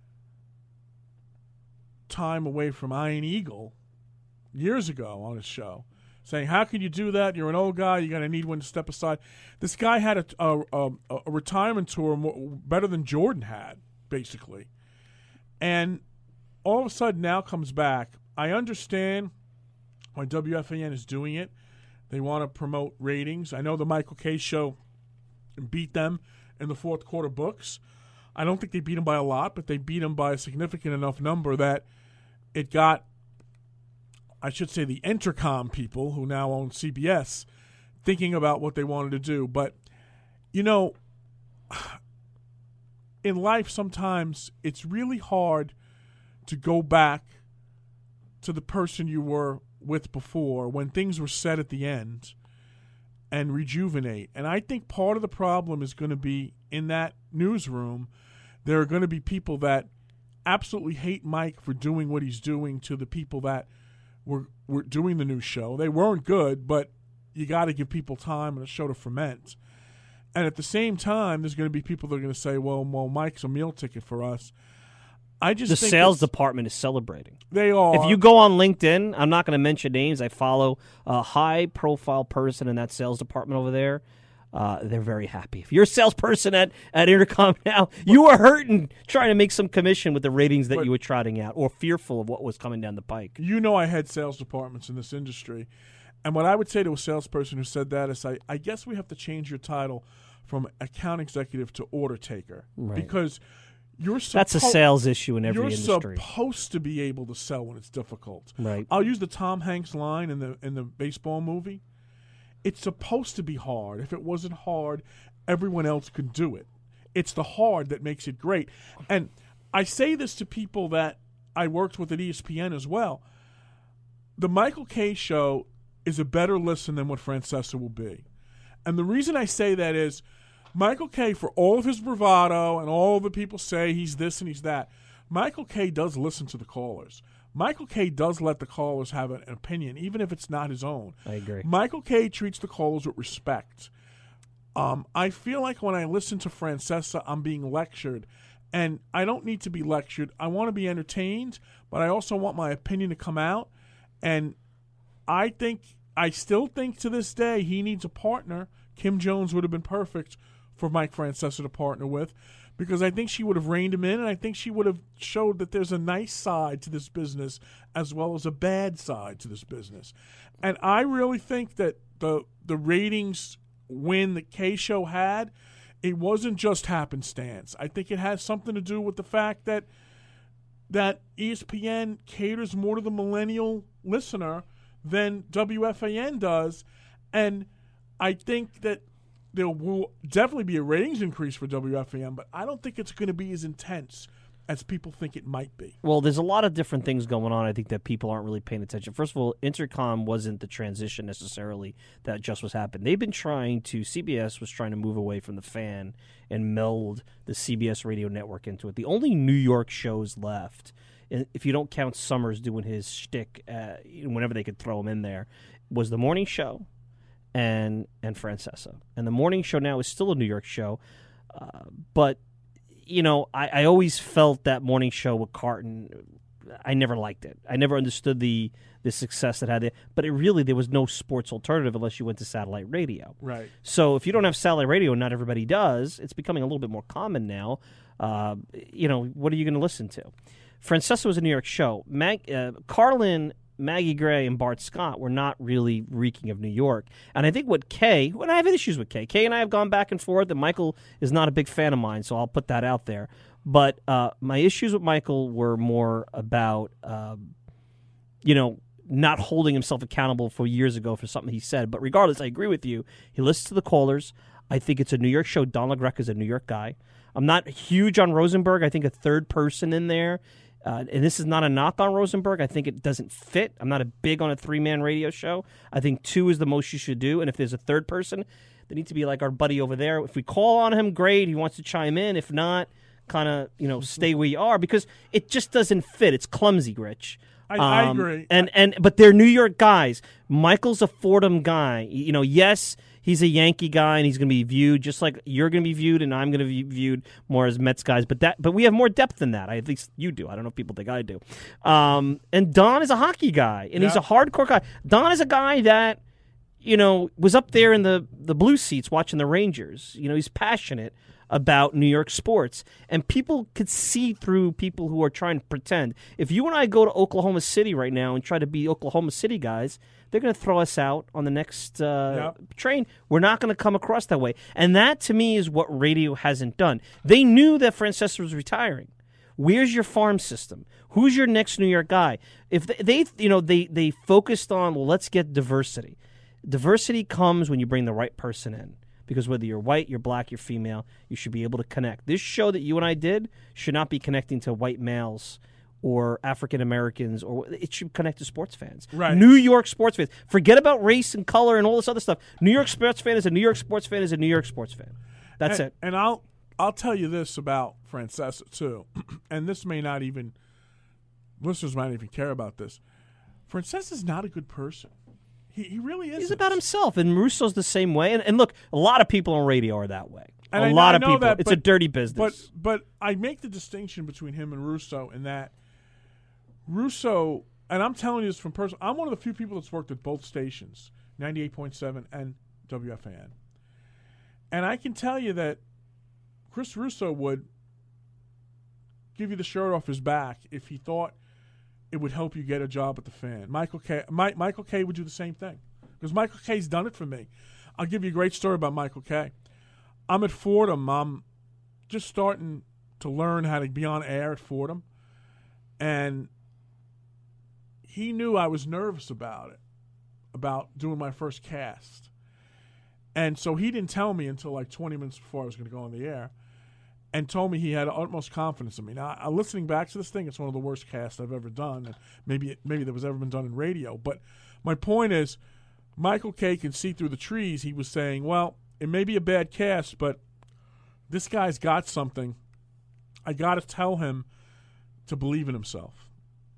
[SPEAKER 2] time away from Iron Eagle years ago on his show, saying, how can you do that? You're an old guy. You're going to need one to step aside. This guy had a retirement tour better than Jordan had, basically. And all of a sudden now comes back. I understand why WFAN is doing it. They want to promote ratings. I know the Michael Kay show beat them in the fourth quarter books. I don't think they beat him by a lot, but they beat him by a significant enough number that it got, I should say, the Entercom people who now own CBS thinking about what they wanted to do. But, you know, in life sometimes it's really hard to go back to the person you were with before when things were set at the end and rejuvenate. And I think part of the problem is going to be in that newsroom, there are going to be people that absolutely hate Mike for doing what he's doing to the people that were doing the new show. They weren't good, but you got to give people time and a show to ferment. And at the same time, there's going to be people that are going to say, well, Mike's a meal ticket for us. I just think
[SPEAKER 3] sales department is celebrating.
[SPEAKER 2] They are.
[SPEAKER 3] If you go on LinkedIn, I'm not going to mention names. I follow a high-profile person in that sales department over there. They're very happy. If you're a salesperson at Intercom now, you are hurting trying to make some commission with the ratings that you were trotting out or fearful of what was coming down the pike.
[SPEAKER 2] You know I had sales departments in this industry. And what I would say to a salesperson who said that is, I guess we have to change your title from account executive to order taker.
[SPEAKER 3] Right.
[SPEAKER 2] Because
[SPEAKER 3] that's a sales issue in every industry.
[SPEAKER 2] You're supposed to be able to sell when it's difficult.
[SPEAKER 3] Right.
[SPEAKER 2] I'll use the Tom Hanks line in the baseball movie. It's supposed to be hard. If it wasn't hard, everyone else could do it. It's the hard that makes it great. And I say this to people that I worked with at ESPN as well. The Michael Kay show is a better listen than what Francesa will be. And the reason I say that is Michael Kay, for all of his bravado and all the people say he's this and he's that, Michael Kay does listen to the callers. Michael Kay does let the callers have an opinion, even if it's not his own.
[SPEAKER 3] I agree.
[SPEAKER 2] Michael Kay treats the callers with respect. I feel like when I listen to Francesa, I'm being lectured. And I don't need to be lectured. I want to be entertained, but I also want my opinion to come out. And I still think to this day he needs a partner. Kim Jones would have been perfect for Mike Francesa to partner with, because I think she would have reined him in, and I think she would have showed that there's a nice side to this business as well as a bad side to this business. And I really think that the ratings win that K-Show had, it wasn't just happenstance. I think it has something to do with the fact that ESPN caters more to the millennial listener than WFAN does, and I think that there will definitely be a ratings increase for WFAN, but I don't think it's going to be as intense as people think it might be.
[SPEAKER 3] Well, there's a lot of different things going on, I think, that people aren't really paying attention. First of all, Intercom wasn't the transition necessarily that just was happening. CBS was trying to move away from the Fan and meld the CBS radio network into it. The only New York shows left, if you don't count Summers doing his shtick whenever they could throw him in there, was the morning show and Francesa. And the morning show now is still a New York show, but you know, I always felt that morning show with Carton, I never liked it. I never understood the success that had it. But there was no sports alternative unless you went to satellite radio.
[SPEAKER 2] Right.
[SPEAKER 3] So if you don't have satellite radio, and not everybody does, it's becoming a little bit more common now. What are you going to listen to? Francesa was a New York show. Carlin, Maggie Gray, and Bart Scott were not really reeking of New York. And I think when I have issues with Kay and I have gone back and forth, and Michael is not a big fan of mine, so I'll put that out there. But my issues with Michael were more about, not holding himself accountable for years ago for something he said. But regardless, I agree with you. He listens to the callers. I think it's a New York show. Don LaGreca is a New York guy. I'm not huge on Rosenberg. I think a third person in there, and this is not a knock on Rosenberg. I think it doesn't fit. I'm not big on a three-man radio show. I think two is the most you should do. And if there's a third person, they need to be like our buddy over there. If we call on him, great. He wants to chime in. If not, kind of, stay where you are, because it just doesn't fit. It's clumsy, Rich.
[SPEAKER 2] I agree.
[SPEAKER 3] But they're New York guys. Michael's a Fordham guy. Yes, he's a Yankee guy, and he's going to be viewed just like you're going to be viewed, and I'm going to be viewed more as Mets guys. But we have more depth than that. At least you do. I don't know if people think I do. And Don is a hockey guy, and he's a hardcore guy. Don is a guy that was up there in the blue seats watching the Rangers. He's passionate about New York sports. And people could see through people who are trying to pretend. If you and I go to Oklahoma City right now and try to be Oklahoma City guys, they're going to throw us out on the next train. We're not going to come across that way. And that, to me, is what radio hasn't done. They knew that Francesa was retiring. Where's your farm system? Who's your next New York guy? If they focused on, well, let's get diversity. Diversity comes when you bring the right person in. Because whether you're white, you're black, you're female, you should be able to connect. This show that you and I did should not be connecting to white males or African Americans, or it should connect to sports fans.
[SPEAKER 2] Right.
[SPEAKER 3] New York sports fans. Forget about race and color and all this other stuff. New York sports fan is a New York sports fan is a New York sports fan. That's it.
[SPEAKER 2] And I'll tell you this about Francesa too, and this may not even listeners might even care about this. Francesa's not a good person. He really is.
[SPEAKER 3] He's about himself, and Russo's the same way. And look, a lot of people on radio are that way.
[SPEAKER 2] And
[SPEAKER 3] a lot of people. It's a dirty business.
[SPEAKER 2] But I make the distinction between him and Russo in that Russo, and I'm telling you this from personal, I'm one of the few people that's worked at both stations, 98.7 and WFAN. And I can tell you that Chris Russo would give you the shirt off his back if he thought it would help you get a job at the Fan. Michael Kay would do the same thing because Michael Kay's done it for me. I'll give you a great story about Michael Kay. I'm at Fordham. I'm just starting to learn how to be on air at Fordham, and he knew I was nervous about it, about doing my first cast. And so he didn't tell me until like 20 minutes before I was going to go on the air, and told me he had utmost confidence in me. Now, listening back to this thing, it's one of the worst casts I've ever done, and maybe that was ever been done in radio. But my point is, Michael Kay can see through the trees. He was saying, well, it may be a bad cast, but this guy's got something. I got to tell him to believe in himself.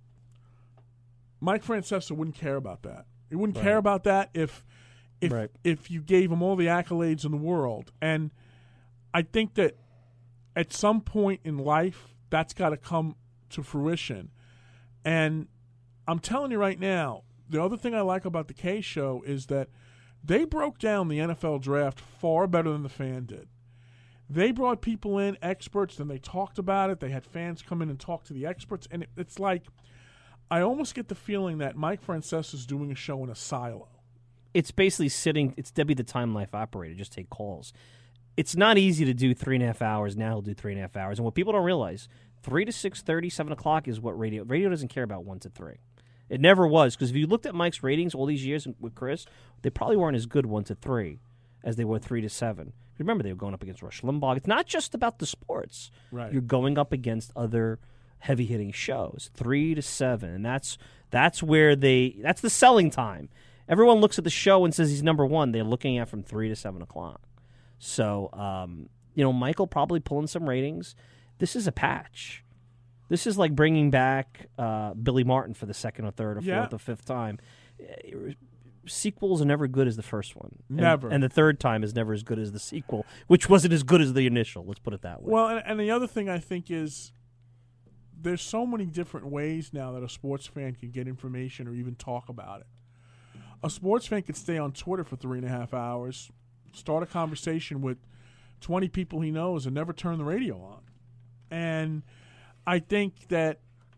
[SPEAKER 2] Mike Francesa wouldn't care about that. He wouldn't care about that if you gave him all the accolades in the world. And I think that at some point in life, that's got to come to fruition. And I'm telling you right now, the other thing I like about the K Show is that they broke down the NFL draft far better than the Fan did. They brought people in, experts, and they talked about it. They had fans come in and talk to the experts. And it's like, I almost get the feeling that Mike Francesa is doing a show in a silo.
[SPEAKER 3] It's basically it's Debbie the Time Life operator, just take calls. It's not easy to do 3.5 hours. Now he'll do 3.5 hours. And what people don't realize, 3 to 6:30, 7 o'clock is what radio doesn't care about 1 to 3. It never was, because if you looked at Mike's ratings all these years with Chris, they probably weren't as good 1 to 3 as they were 3 to 7. Remember, they were going up against Rush Limbaugh. It's not just about the sports.
[SPEAKER 2] Right.
[SPEAKER 3] You're going up against other heavy-hitting shows, 3 to 7. And that's where that's the selling time. Everyone looks at the show and says he's number one. They're looking at from 3 to 7 o'clock. So, Michael probably pulling some ratings. This is a patch. This is like bringing back Billy Martin for the second or third or fourth or fifth time. Sequels are never good as the first one.
[SPEAKER 2] Never.
[SPEAKER 3] And the third time is never as good as the sequel, which wasn't as good as the initial. Let's put it that way.
[SPEAKER 2] Well, and the other thing I think is there's so many different ways now that a sports fan can get information or even talk about it. A sports fan could stay on Twitter for 3.5 hours, start a conversation with 20 people he knows, and never turn the radio on. And I think that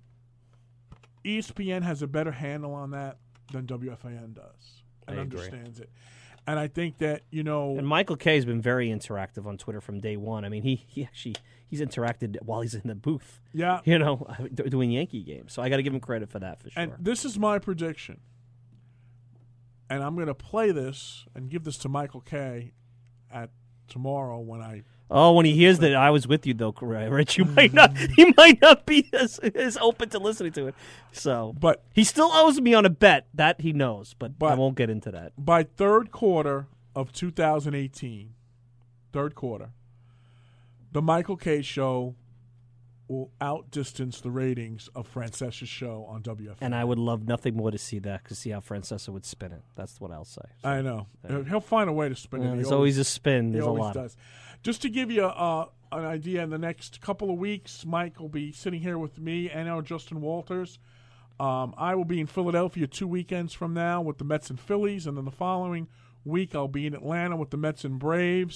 [SPEAKER 2] ESPN has a better handle on that than WFAN does and understands it. And I think that,
[SPEAKER 3] And Michael Kay has been very interactive on Twitter from day one. I mean, he's interacted while he's in the booth.
[SPEAKER 2] Yeah.
[SPEAKER 3] Doing Yankee games. So I got to give him credit for that for sure.
[SPEAKER 2] And this is my prediction. And I'm going to play this and give this to Michael Kay at tomorrow when I...
[SPEAKER 3] Oh, when he hears that I was with you, though, Rich, he might not be as open to listening to it. So,
[SPEAKER 2] but
[SPEAKER 3] he still owes me on a bet. That he knows, but I won't get into that.
[SPEAKER 2] By third quarter of 2018, the Michael Kay Show will outdistance the ratings of Francesa's show on WFAN.
[SPEAKER 3] And I would love nothing more to see that, to see how Francesa would spin it. That's what I'll say. So,
[SPEAKER 2] I know. He'll find a way to spin it.
[SPEAKER 3] There's always a spin. There's
[SPEAKER 2] he always
[SPEAKER 3] a lot.
[SPEAKER 2] Does. Just to give you an idea, in the next couple of weeks, Mike will be sitting here with me and our Justin Walters. I will be in Philadelphia 2 weekends from now with the Mets and Phillies, and then the following week I'll be in Atlanta with the Mets and Braves.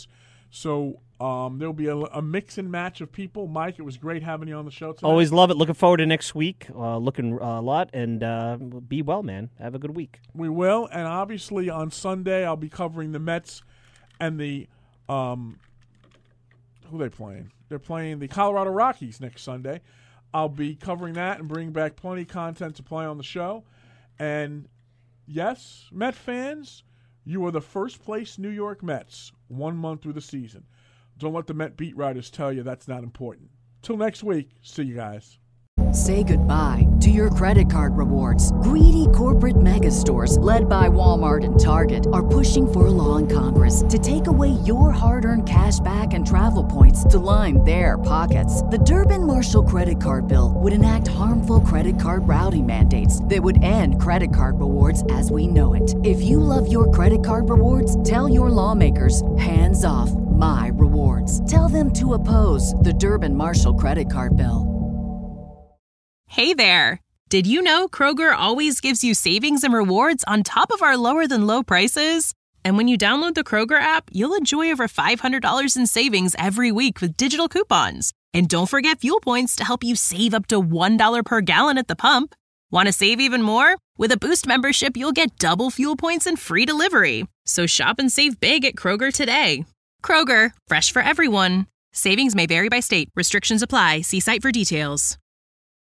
[SPEAKER 2] So there'll be a mix and match of people. Mike, it was great having you on the show today.
[SPEAKER 3] Always love it. Looking forward to next week. Looking a lot. And be well, man. Have a good week.
[SPEAKER 2] We will. And obviously on Sunday, I'll be covering the Mets and the who are they playing? They're playing the Colorado Rockies next Sunday. I'll be covering that and bring back plenty of content to play on the show. And yes, Met fans, you are the first place New York Mets 1 month through the season. Don't let the Met beat writers tell you that's not important. Till next week, see you guys.
[SPEAKER 10] Say goodbye to your credit card rewards. Greedy corporate mega stores, led by Walmart and Target, are pushing for a law in Congress to take away your hard-earned cash back and travel points to line their pockets. The Durbin-Marshall credit card bill would enact harmful credit card routing mandates that would end credit card rewards as we know it. If you love your credit card rewards, tell your lawmakers, hands off my rewards. Tell them to oppose the Durbin-Marshall credit card bill.
[SPEAKER 1] Hey there! Did you know Kroger always gives you savings and rewards on top of our lower-than-low prices? And when you download the Kroger app, you'll enjoy over $500 in savings every week with digital coupons. And don't forget fuel points to help you save up to $1 per gallon at the pump. Want to save even more? With a Boost membership, you'll get double fuel points and free delivery. So shop and save big at Kroger today. Kroger, fresh for everyone. Savings may vary by state. Restrictions apply. See site for details.